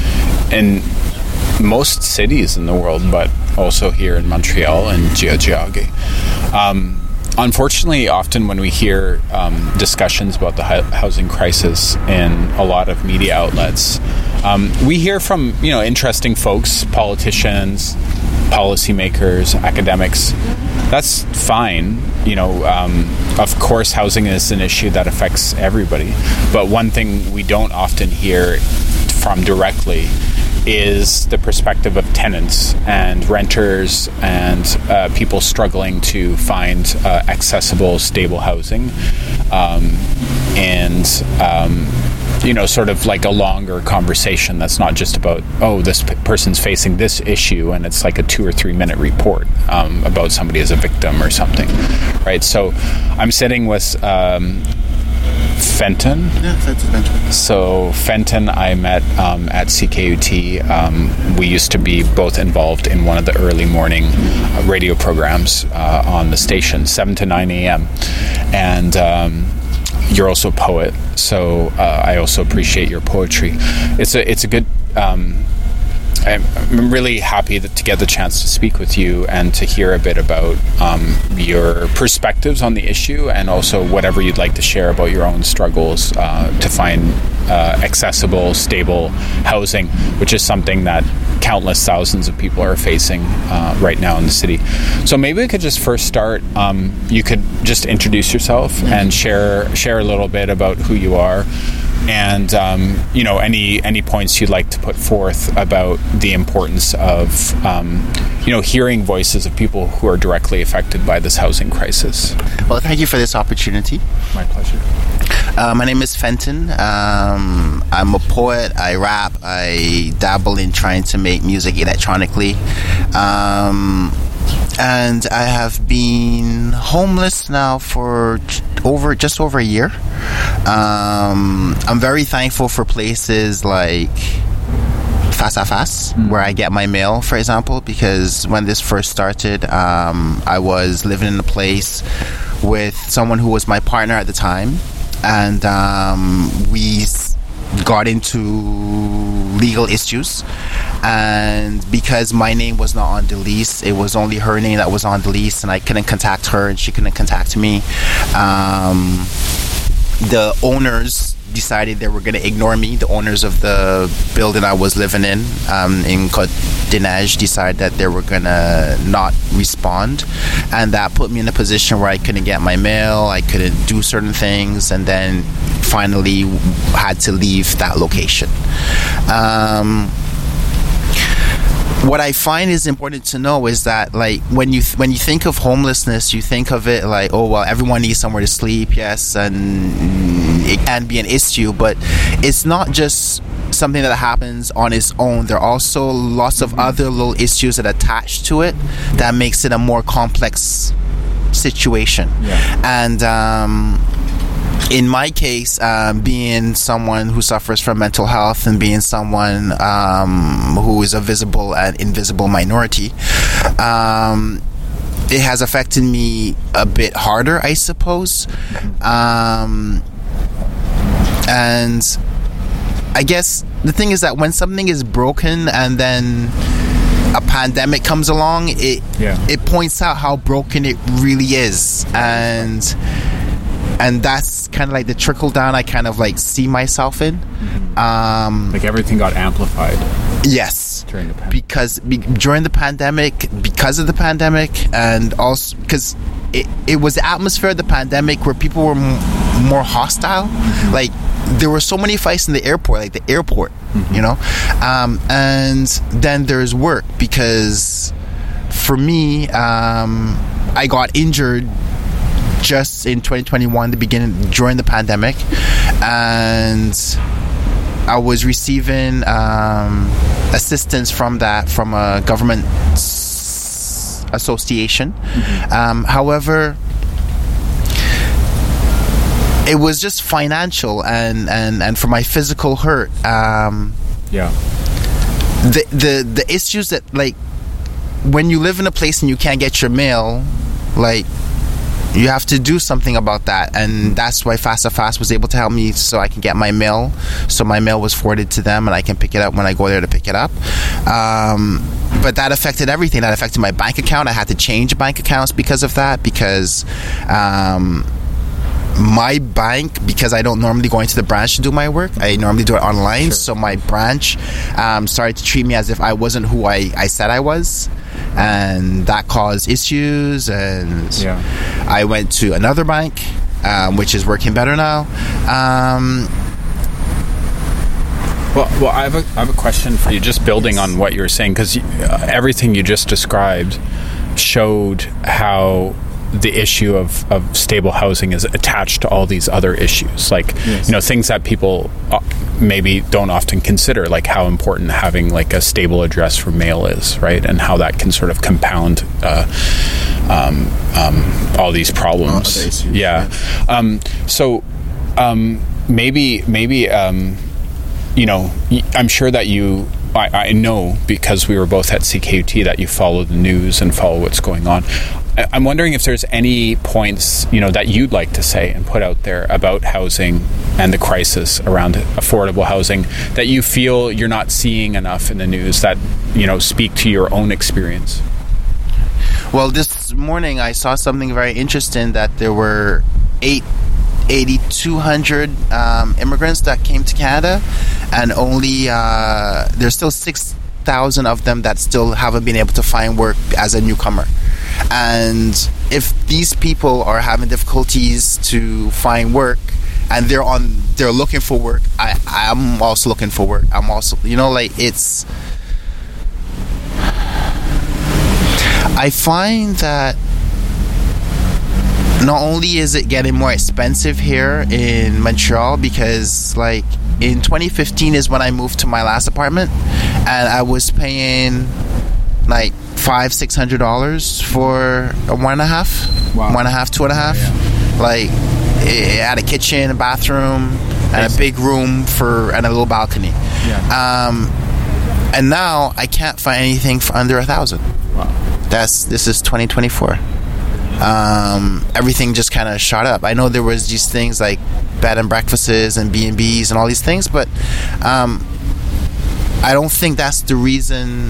Speaker 15: in most cities in the world, but also here in Montreal and Tiohtià:ke. Um, Unfortunately, often when we hear um, discussions about the housing crisis in a lot of media outlets, um, we hear from, you know, interesting folks, politicians, policymakers, academics. That's fine. You know, um, of course, housing is an issue that affects everybody. But one thing we don't often hear from directly is the perspective of tenants and renters and uh, people struggling to find uh, accessible, stable housing, um, and um, you know, sort of like a longer conversation that's not just about, oh, this p- person's facing this issue, and it's like a two or three minute report um, about somebody as a victim or something, right? So I'm sitting with Um, Fenton.
Speaker 16: Yeah, Fenton Benjamin.
Speaker 15: So Fenton, I met um, at C K U T. Um, we used to be both involved in one of the early morning uh, radio programs uh, on the station, seven to nine a.m. And um, you're also a poet, so uh, I also appreciate your poetry. It's a it's a good um, I'm, I'm really happy that, to get the chance to speak with you and to hear a bit about um, your perspectives on the issue, and also whatever you'd like to share about your own struggles uh, to find uh, accessible, stable housing, which is something that countless thousands of people are facing uh, right now in the city. So maybe we could just first start. Um, you could just introduce yourself and share share a little bit about who you are, and um, you know, any any points you'd like to put forth about the importance of um, you know, hearing voices of people who are directly affected by this housing crisis.
Speaker 16: Well, thank you for this opportunity.
Speaker 15: My pleasure.
Speaker 16: Uh, my name is Fenton. Um, I'm a poet. I rap. I dabble in trying to make music electronically. Um, and I have been homeless now for over just over a year. Um, I'm very thankful for places like Face à Face, mm. where I get my mail, for example, because when this first started, um, I was living in a place with someone who was my partner at the time, and um, we got into legal issues, and because my name was not on the lease, it was only her name that was on the lease, and I couldn't contact her and she couldn't contact me. Um, the owners decided they were going to ignore me. The owners of the building I was living in, um, in Côte des Neiges, decided that they were going to not respond, and that put me in a position where I couldn't get my mail, I couldn't do certain things, and then finally had to leave that location. Um, what I find is important to know is that, like, when you th- when you think of homelessness, you think of it like, oh well, everyone needs somewhere to sleep, yes, and it can be an issue, but it's not just something that happens on its own. There are also lots of other little issues that attach to it that makes it a more complex situation. Yeah. And um, in my case, um, being someone who suffers from mental health and being someone um, who is a visible and invisible minority, um, it has affected me a bit harder, I suppose. Um, and I guess the thing is that when something is broken and then a pandemic comes along, it yeah. it points out how broken it really is, and and that's kind of like the trickle down I kind of like see myself in. Mm-hmm. Um,
Speaker 15: like everything got amplified.
Speaker 16: Yes,
Speaker 15: during the pandemic.
Speaker 16: because be, during the pandemic, because of the pandemic, and also because it, it was the atmosphere of the pandemic where people were m- more hostile. Mm-hmm. Like there were so many fights in the airport, like the airport, mm-hmm. you know, um, and then there's work, because for me, um, I got injured just in twenty twenty-one, the beginning during the pandemic, and I was receiving um, assistance from that from a government s- association. Mm-hmm. Um, however, it was just financial, and, and, and for my physical hurt. Um,
Speaker 15: yeah.
Speaker 16: The the the issues that, like, when you live in a place and you can't get your mail, like, you have to do something about that, and that's why Face à Face was able to help me so I can get my mail. So my mail was forwarded to them, and I can pick it up when I go there to pick it up. Um, but that affected everything. That affected my bank account. I had to change bank accounts because of that, because um, my bank, because I don't normally go into the branch to do my work, I normally do it online. Sure. So my branch um, started to treat me as if I wasn't who I, I said I was. And that caused issues, and yeah. I went to another bank, um, which is working better now. Um,
Speaker 15: well, well, I have a I have a question for you, just building on what you were saying, because uh, everything you just described showed how the issue of, of stable housing is attached to all these other issues, like yes. you know, things that people maybe don't often consider, like how important having like a stable address for mail is, right, and how that can sort of compound uh, um, um, all these problems. Oh, issues, yeah. yeah. Um, so um, maybe maybe um, you know, I'm sure that you. I, I know, because we were both at C K U T, that you follow the news and follow what's going on. I- I'm wondering if there's any points, you know, that you'd like to say and put out there about housing and the crisis around affordable housing that you feel you're not seeing enough in the news that, you know, speak to your own experience.
Speaker 16: Well, this morning I saw something very interesting, that there were eight eight thousand two hundred um, immigrants that came to Canada, and only uh, there's still six thousand of them that still haven't been able to find work as a newcomer. And if these people are having difficulties to find work, and they're on they're looking for work, I I'm also looking for work. I'm also, you know, like, it's I find that not only is it getting more expensive here in Montreal, because like in twenty fifteen is when I moved to my last apartment, and I was paying like five, six hundred dollars for a one and a half, wow. one and a half, two and a half. Yeah. Like, it had a kitchen, a bathroom, and a big room for and a little balcony. Yeah. Um, and now I can't find anything for under a thousand. Wow. That's this is twenty twenty-four. Um, everything just kind of shot up. I know there was these things like bed and breakfasts and B and B's and all these things, but um, I don't think that's the reason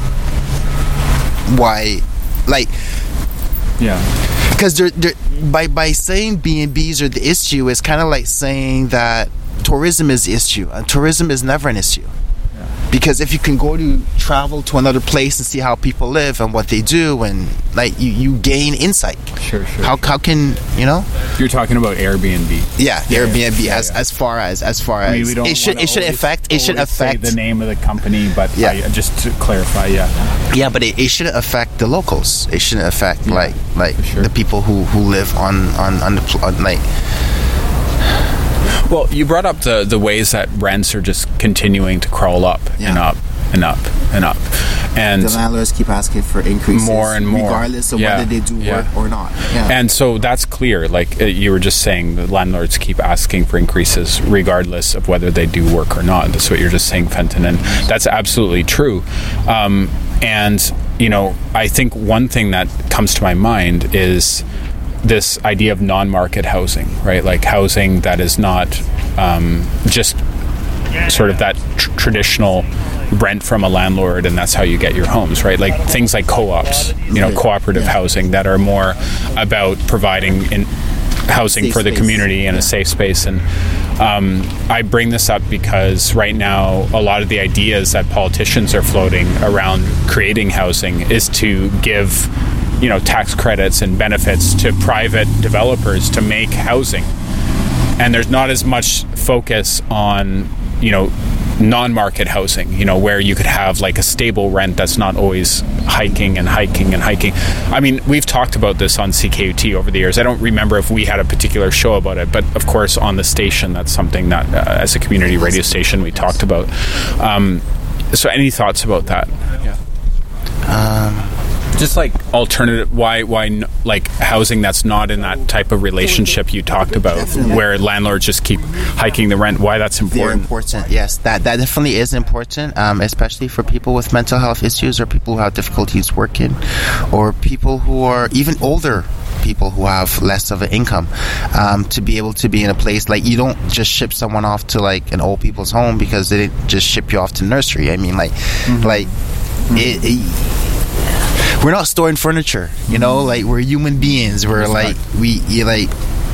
Speaker 16: why. Like, yeah, because they're, they're, by by saying B and B's are the issue, is kind of like saying that tourism is the issue, and tourism is never an issue. Because if you can go to travel to another place and see how people live and what they do, and like you, you gain insight. Sure, sure. How how can you know?
Speaker 15: You're talking about Airbnb.
Speaker 16: Yeah, yeah Airbnb. Yeah, as yeah. as far as as far as I mean, we don't it should it should affect it should affect
Speaker 15: say the name of the company, but
Speaker 16: yeah.
Speaker 15: I, just to clarify, yeah.
Speaker 16: Yeah, but it, it shouldn't affect the locals. It shouldn't affect yeah, like like sure. the people who, who live on on on the on, like.
Speaker 15: Well, you brought up the, the ways that rents are just continuing to crawl up yeah. and up and up and up. And
Speaker 16: the landlords keep asking for increases.
Speaker 15: More and more.
Speaker 16: Regardless of
Speaker 15: yeah.
Speaker 16: whether they do
Speaker 15: yeah.
Speaker 16: work or not. Yeah.
Speaker 15: And so that's clear. Like uh, you were just saying, the landlords keep asking for increases regardless of whether they do work or not. That's what you're just saying, Fenton. And that's absolutely true. Um, and, you know, I think one thing that comes to my mind is this idea of non-market housing, right? Like housing that is not um, just sort of that tr- traditional rent from a landlord and that's how you get your homes, right? Like things like co-ops, you know, cooperative yeah. housing that are more about providing in housing safe for the space. Community and yeah. a safe space. And um, I bring this up because right now a lot of the ideas that politicians are floating around creating housing is to give, you know, tax credits and benefits to private developers to make housing. And there's not as much focus on, you know, non-market housing, you know, where you could have like a stable rent that's not always hiking and hiking and hiking. I mean, we've talked about this on C K U T over the years. I don't remember if we had a particular show about it, but of course on the station, that's something that uh, as a community radio station we talked about. Um, so any thoughts about that? Yeah. Um, Just like alternative, why, why, n- like housing that's not in that type of relationship you talked about, definitely. Where landlords just keep hiking the rent. Why that's important?
Speaker 16: Very important. Yes, that that definitely is important, um, especially for people with mental health issues or people who have difficulties working, or people who are even older. People who have less of an income, um, to be able to be in a place like you don't just ship someone off to like an old people's home because they didn't just ship you off to nursery. I mean, like, mm-hmm. like mm-hmm. It, it, we're not storing furniture, you know. Mm-hmm. Like we're human beings. We're Respect. like we you like,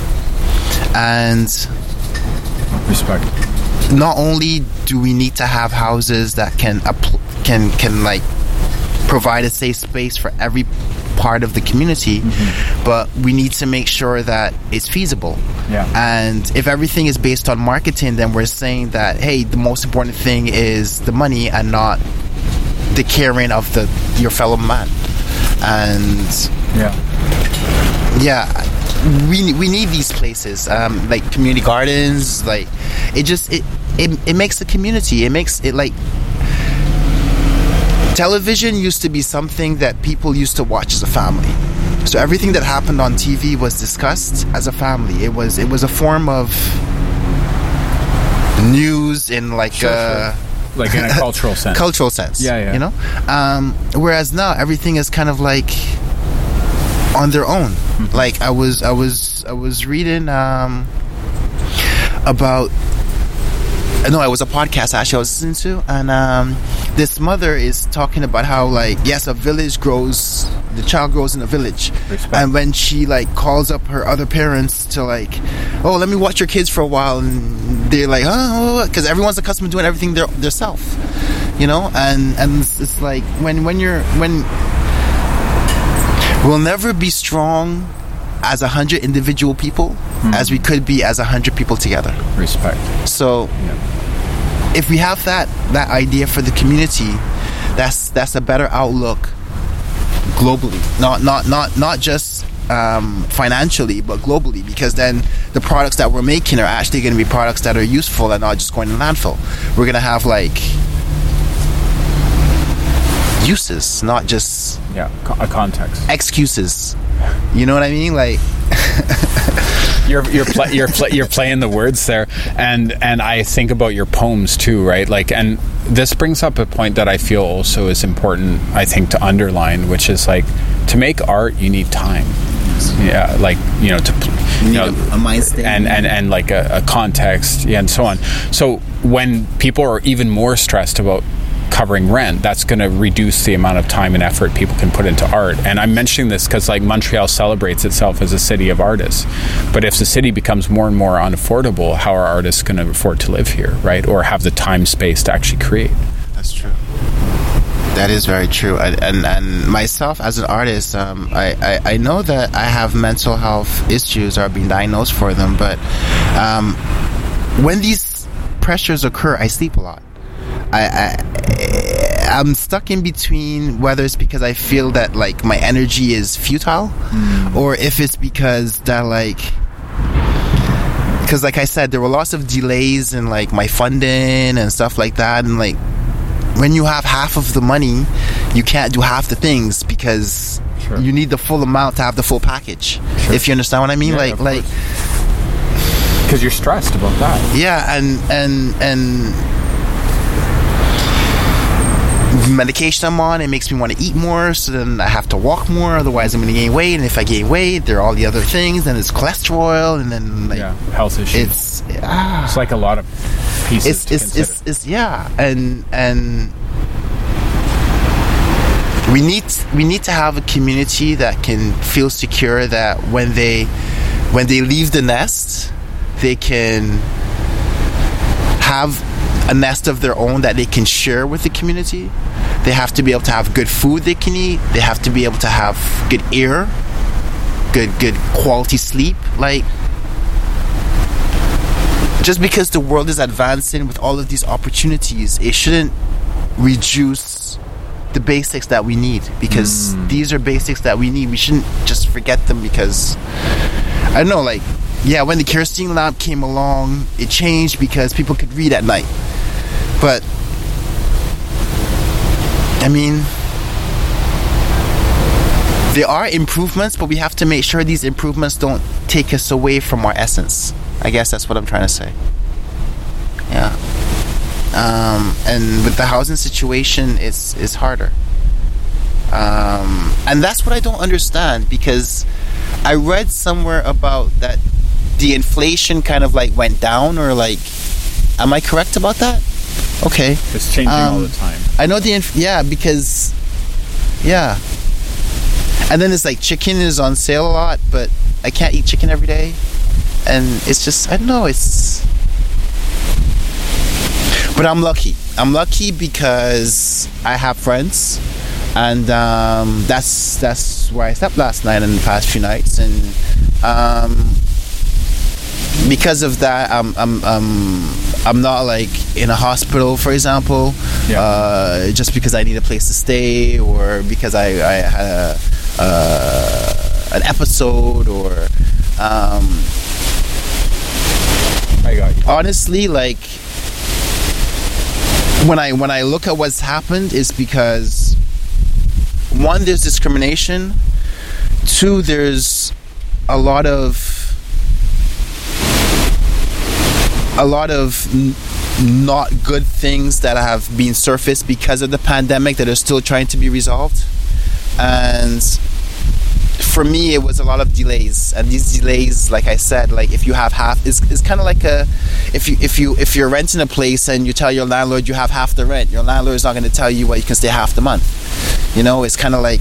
Speaker 16: and
Speaker 15: Respect.
Speaker 16: Not only do we need to have houses that can can can like provide a safe space for every part of the community, mm-hmm. but we need to make sure that it's feasible. Yeah. And if everything is based on marketing, then we're saying that, hey, the most important thing is the money and not the caring of the your fellow man. And
Speaker 15: yeah,
Speaker 16: yeah, we we need these places, um, like community gardens. Like it just it it it makes the community. It makes it like. Television used to be something that people used to watch as a family. So everything that happened on T V was discussed as a family. It was it was a form of news in like
Speaker 15: sure,
Speaker 16: a
Speaker 15: sure. like in a cultural sense.
Speaker 16: Cultural sense.
Speaker 15: Yeah, yeah.
Speaker 16: You know? Um, whereas now everything is kind of like on their own. Mm-hmm. Like I was, I was, I was reading um, about. No, it was a podcast actually I was listening to, and um, this mother is talking about how, like, yes, a village grows, the child grows in a village. Respect. And when she, like, calls up her other parents to, like, oh, let me watch your kids for a while, and they're like, oh, because everyone's accustomed to doing everything their their self, you know, and and it's, it's like when when you're when we'll never be strong as a hundred individual people mm-hmm. as we could be as a hundred people together.
Speaker 15: Respect.
Speaker 16: So yeah. if we have that that idea for the community, that's that's a better outlook globally. Not not not not just um, financially, but globally, because then the products that we're making are actually going to be products that are useful and not just going to landfill. We're going to have like uses, not just
Speaker 15: yeah a context,
Speaker 16: excuses. You know what I mean? Like
Speaker 15: you're you're pl- you're pl- you're playing the words there, and and I think about your poems too, right? Like, and this brings up a point that I feel also is important, I think, to underline, which is like, to make art you need time. Yeah, like, you know, to you, you know
Speaker 16: a, a mind state,
Speaker 15: and and and like a, a context, yeah, and so on. So when people are even more stressed about covering rent, that's going to reduce the amount of time and effort people can put into art. And I'm mentioning this because, like, Montreal celebrates itself as a city of artists, but if the city becomes more and more unaffordable, how are artists going to afford to live here, right? Or have the time space to actually create?
Speaker 16: That's true. That is very true. And and, and myself as an artist, um, I, I, I know that I have mental health issues or are being diagnosed for them, but um, when these pressures occur, I sleep a lot. I, I I'm stuck in between whether it's because I feel that, like, my energy is futile, mm. or if it's because that, like, because like I said, there were lots of delays in, like, my funding and stuff like that, and, like, when you have half of the money, you can't do half the things because sure. you need the full amount to have the full package. Sure. If you understand what I mean,
Speaker 15: yeah,
Speaker 16: like like
Speaker 15: because you're stressed about that.
Speaker 16: Yeah, and and and. medication I'm on, it makes me want to eat more, so then I have to walk more, otherwise I'm going to gain weight, and if I gain weight, there are all the other things, then it's cholesterol, and then, like,
Speaker 15: yeah, health issues.
Speaker 16: It's ah,
Speaker 15: it's like a lot of pieces
Speaker 16: it's
Speaker 15: to
Speaker 16: it's,
Speaker 15: consider.
Speaker 16: it's it's yeah, and and we need we need to have a community that can feel secure that when they when they leave the nest, they can have a nest of their own that they can share with the community. They have to be able to have good food they can eat. They have to be able to have good air, good good quality sleep. Like, just because the world is advancing with all of these opportunities, it shouldn't reduce the basics that we need, because mm. these are basics that we need. We shouldn't just forget them because, I don't know, like, yeah, when the kerosene lamp came along, it changed because people could read at night. But, I mean, there are improvements, but we have to make sure these improvements don't take us away from our essence. I guess that's what I'm trying to say. Yeah. Um, and with the housing situation, it's it's harder. Um, and that's what I don't understand, because I read somewhere about that the inflation kind of, like, went down, or, like, am I correct about that? Okay.
Speaker 15: It's changing um, all the time.
Speaker 16: I know the inf- yeah, because yeah. And then it's like chicken is on sale a lot, but I can't eat chicken every day, and it's just, I don't know, it's. But I'm lucky. I'm lucky because I have friends, and um, that's that's where I slept last night and the past few nights, and um, because of that, I'm I'm I'm I'm not, like, in a hospital, for example, yeah. uh, just because I need a place to stay, or because I I had a, uh, an episode, or um,
Speaker 15: I got you.
Speaker 16: Honestly, like, when I when I look at what's happened, is because, one, there's discrimination. Two, there's a lot of a lot of n- not good things that have been surfaced because of the pandemic that are still trying to be resolved. And for me, it was a lot of delays, and these delays, like I said, like if you have half, it's, it's kind of like a, if you if you if you're renting a place and you tell your landlord you have half the rent, your landlord is not going to tell you well, you can stay half the month. You know, it's kind of like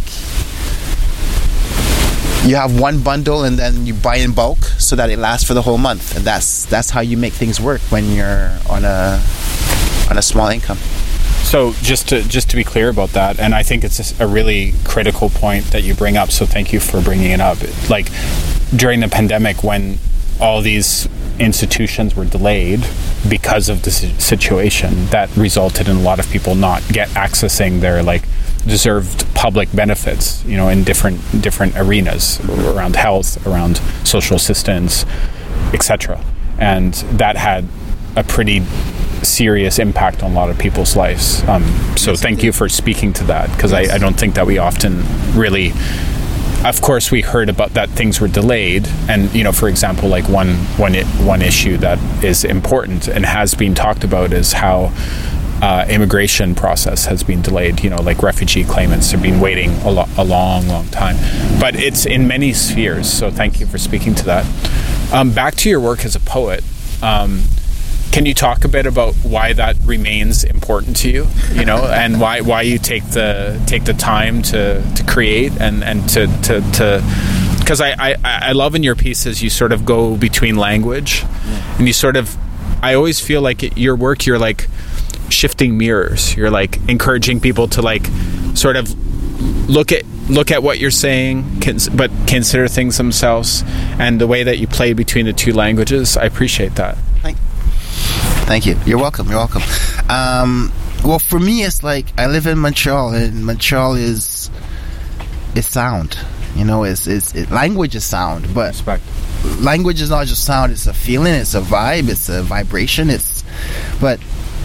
Speaker 16: you have one bundle and then you buy in bulk so that it lasts for the whole month, and that's that's how you make things work when you're on a on a small income.
Speaker 15: So just to just to be clear about that, and I think it's a really critical point that you bring up, so thank you for bringing it up. Like during the pandemic, when all these institutions were delayed because of the situation, that resulted in a lot of people not get accessing their like deserved public benefits, you know, in different different arenas around health, around social assistance, et cetera. And that had a pretty serious impact on a lot of people's lives. Um, so thank you for speaking to that, because I, I don't think that we often really, of course we heard about that things were delayed, and you know, for example, like one one one issue that is important and has been talked about is how uh, immigration process has been delayed. You know, like refugee claimants have been waiting a, lo- a long long time, but it's in many spheres, so thank you for speaking to that. Um, back to your work as a poet, um, can you talk a bit about why that remains important to you, you know, and why why you take the take the time to, to create and, and to to to because I, I, I love in your pieces you sort of go between language, and you sort of, I always feel like it, your work, you're like shifting mirrors. You're like encouraging people to like sort of look at look at what you're saying, cons- but consider things themselves, and the way that you play between the two languages, I appreciate that.
Speaker 16: Thank Thank you. You're welcome. You're welcome. Um, well, for me, it's like I live in Montreal, and Montreal is is sound. You know, it's, it's it, language is sound, but
Speaker 15: Respect.
Speaker 16: language is not just sound. It's a feeling. It's a vibe. It's a vibration. It's but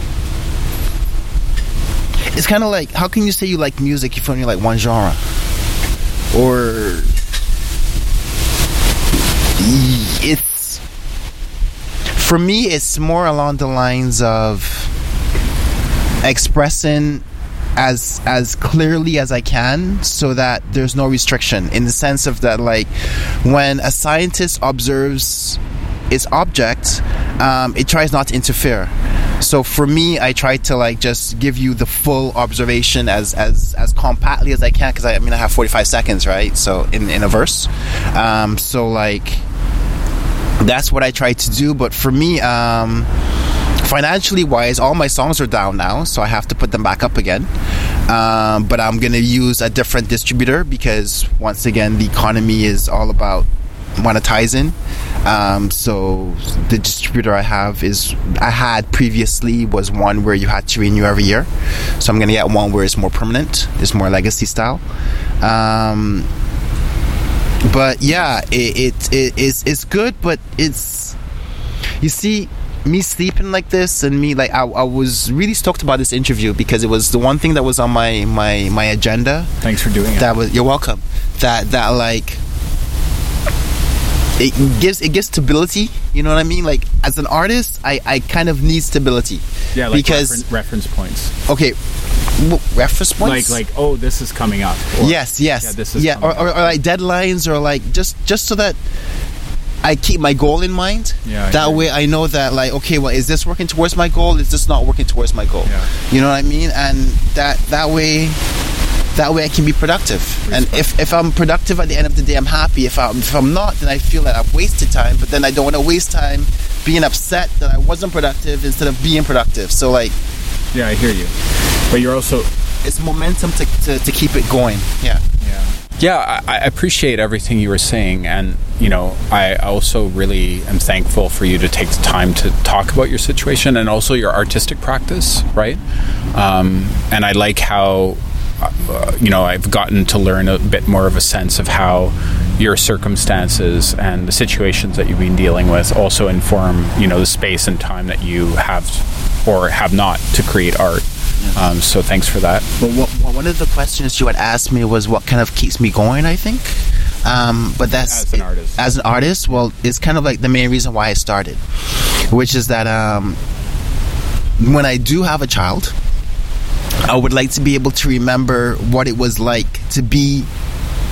Speaker 16: it's kind of like, how can you say you like music if you only like one genre? Or it's, for me, it's more along the lines of expressing as as clearly as I can, so that there's no restriction, in the sense of that, like, when a scientist observes its object, um, it tries not to interfere. So for me, I try to like just give you the full observation as as as compactly as I can, because I, I mean I have forty-five seconds, right? So in in a verse, um, so like that's what I try to do. But for me, um, financially wise, all my songs are down now, so I have to put them back up again. Um, but I'm gonna use a different distributor, because once again, the economy is all about monetizing. Um, so the distributor I have is I had previously was one where you had to renew every year. So I'm gonna get one where it's more permanent, it's more legacy style. Um, but yeah, it, it, it it's it's good, but it's, you see, me sleeping like this, and me like I, I was really stoked about this interview, because it was the one thing that was on my my my agenda.
Speaker 15: Thanks for doing it.
Speaker 16: That was, you're welcome. That that like it gives it gives stability. You know what I mean? Like, as an artist, I, I kind of need stability.
Speaker 15: Yeah, like
Speaker 16: because
Speaker 15: referen- reference points.
Speaker 16: Okay, w- reference points.
Speaker 15: Like like oh, this is coming up. Or,
Speaker 16: yes, yes,
Speaker 15: yeah, this is
Speaker 16: yeah, or, or, or like deadlines, or like just just so that I keep my goal in mind.
Speaker 15: Yeah,
Speaker 16: that way I know that, like, okay, well, is this working towards my goal? Is this not working towards my goal? Yeah. You know what I mean? And that that way, that way I can be productive. Respect. And if, if I'm productive at the end of the day, I'm happy. If I'm if I'm not, then I feel that I've wasted time. But then I don't want to waste time being upset that I wasn't productive instead of being productive. So like,
Speaker 15: yeah, I hear you. But you're also,
Speaker 16: it's momentum to to, to keep it going. Yeah.
Speaker 15: Yeah. Yeah, I, I appreciate everything you were saying, and you know, I also really am thankful for you to take the time to talk about your situation and also your artistic practice, right? Um, and I like how, uh, you know, I've gotten to learn a bit more of a sense of how your circumstances and the situations that you've been dealing with also inform, you know, the space and time that you have or have not to create art. Um, so thanks for that.
Speaker 16: Well, what, one of the questions you had asked me was what kind of keeps me going, I think. Um, but that's
Speaker 15: as an artist.
Speaker 16: It, as an artist, well, it's kind of like the main reason why I started, which is that um, when I do have a child, I would like to be able to remember what it was like to be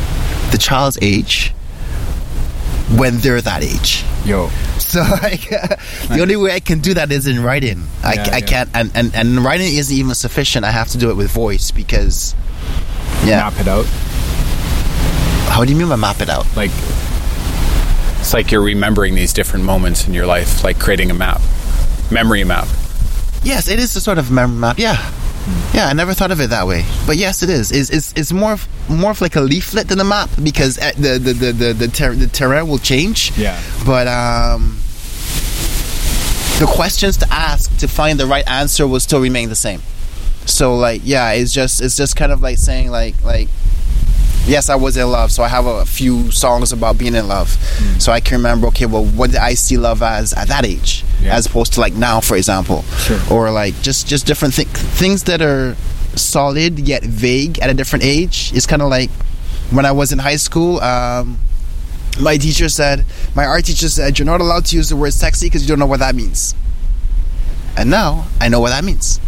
Speaker 16: the child's age when they're that age.
Speaker 15: Yo.
Speaker 16: So like, the only way I can do that is in writing. I,
Speaker 15: Yeah,
Speaker 16: I
Speaker 15: yeah.
Speaker 16: can't, and, and, and writing isn't even sufficient. I have to do it with voice because, yeah.
Speaker 15: Map it out.
Speaker 16: How do you mean by map it out?
Speaker 15: Like, it's like you're remembering these different moments in your life, like creating a map, memory map.
Speaker 16: Yes, it is a sort of memory map. Yeah, yeah. I never thought of it that way, but yes, it is. It's it's, it's more of, more of like a leaflet than a map because uh, the the the the the, ter- the terrain will change.
Speaker 15: Yeah.
Speaker 16: But um, the questions to ask to find the right answer will still remain the same. So like, yeah, it's just it's just kind of like saying like like. Yes, I was in love, so I have a few songs about being in love. Mm. So I can remember, okay, well, what did I see love as at that age, yeah. as opposed to like now, for example,
Speaker 15: sure.
Speaker 16: or like just just different thi- things that are solid yet vague at a different age. It's kind of like when I was in high school. Um, my teacher said, my art teacher said, you're not allowed to use the word sexy because you don't know what that means. And now I know what that means.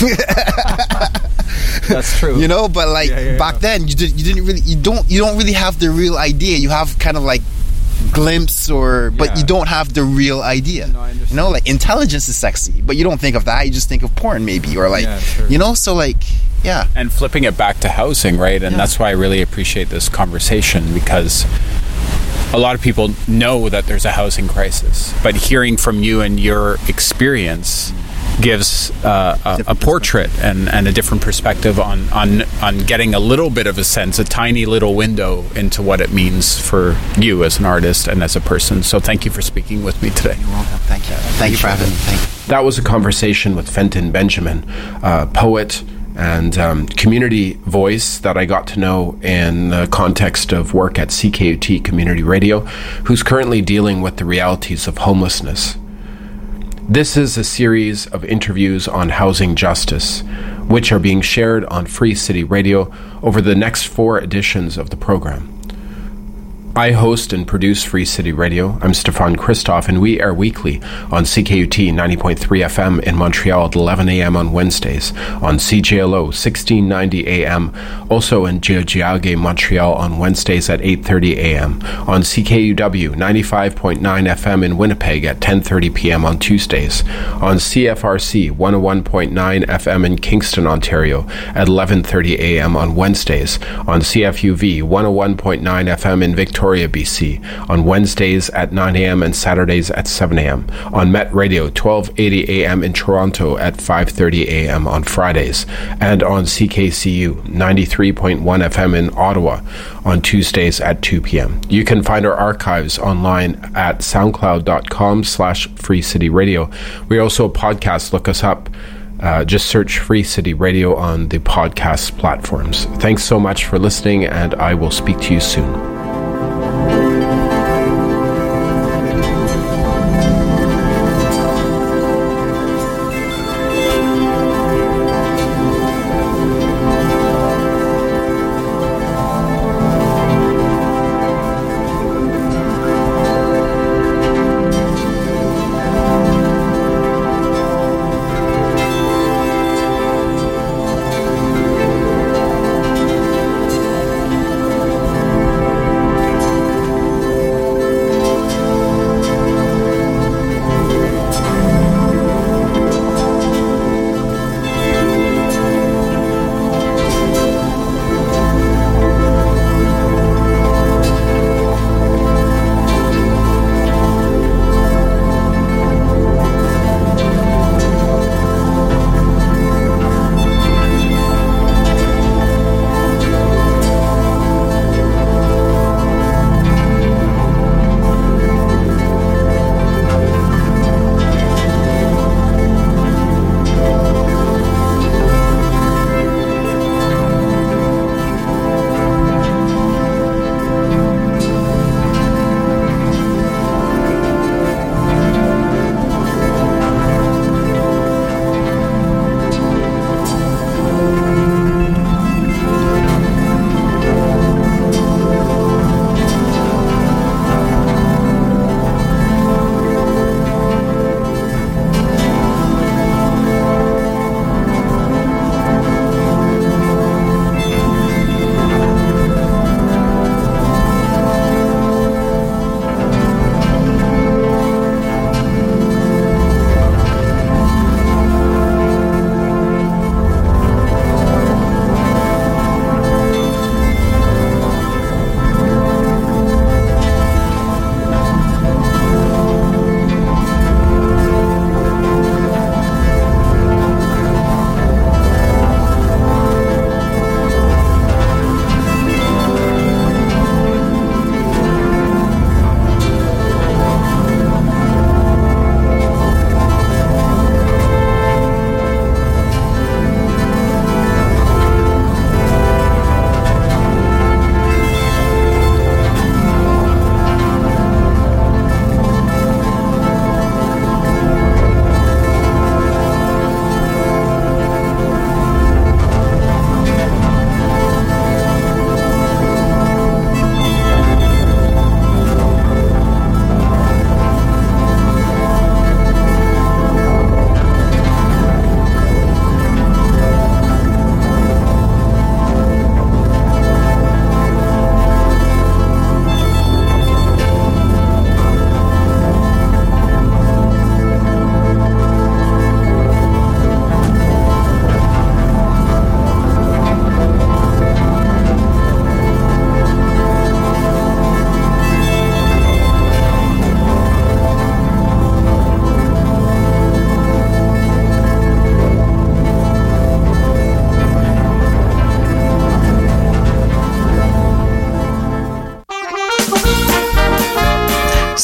Speaker 15: That's true.
Speaker 16: You know, but like
Speaker 15: yeah, yeah,
Speaker 16: back
Speaker 15: yeah.
Speaker 16: then, you did, you didn't really, you don't, you don't really have the real idea. You have kind of like glimpse, or but
Speaker 15: Yeah.
Speaker 16: you don't have the real idea.
Speaker 15: No, I understand.
Speaker 16: You know, like intelligence is sexy, but you don't think of that. You just think of porn, maybe, or like,
Speaker 15: Yeah, sure.
Speaker 16: you know. So like, yeah.
Speaker 15: And flipping it back to housing, right? And
Speaker 16: Yeah.
Speaker 15: that's why I really appreciate this conversation, because a lot of people know that there's a housing crisis, but hearing from you and your experience gives uh, a, a portrait and, and a different perspective on, on on getting a little bit of a sense, a tiny little window into what it means for you as an artist and as a person. So thank you for speaking with me today.
Speaker 16: You're welcome. Thank you. Thank you for having me. Thank you.
Speaker 14: That was a conversation with Fenton Benjamin, a poet and um, community voice that I got to know in the context of work at C K U T Community Radio, who's currently dealing with the realities of homelessness. This is a series of interviews on housing justice, which are being shared on Free City Radio over the next four editions of the program. I host and produce Free City Radio. I'm Stefan Christoff, and we air weekly on C K U T ninety point three F M in Montreal at eleven a.m. on Wednesdays, on C J L O sixteen ninety A M, also in Tiohtià:ke, Montreal on Wednesdays at eight thirty a.m., on C K U W ninety-five point nine F M in Winnipeg at ten thirty p.m. on Tuesdays, on C F R C one oh one point nine F M in Kingston, Ontario at eleven thirty a.m. on Wednesdays, on C F U V one oh one point nine F M in Victoria, B C, on Wednesdays at nine a.m. and Saturdays at seven a.m., on Met Radio twelve eighty a.m. in Toronto at five thirty a.m. on Fridays, and on C K C U ninety-three point one F M in Ottawa on Tuesdays at two p.m. You can find our archives online at soundcloud.com slash Free City Radio. We're also a podcast. Look us up. Uh, just search Free City Radio on the podcast platforms. Thanks so much for listening, and I will speak to you soon.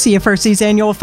Speaker 17: C F R C's annual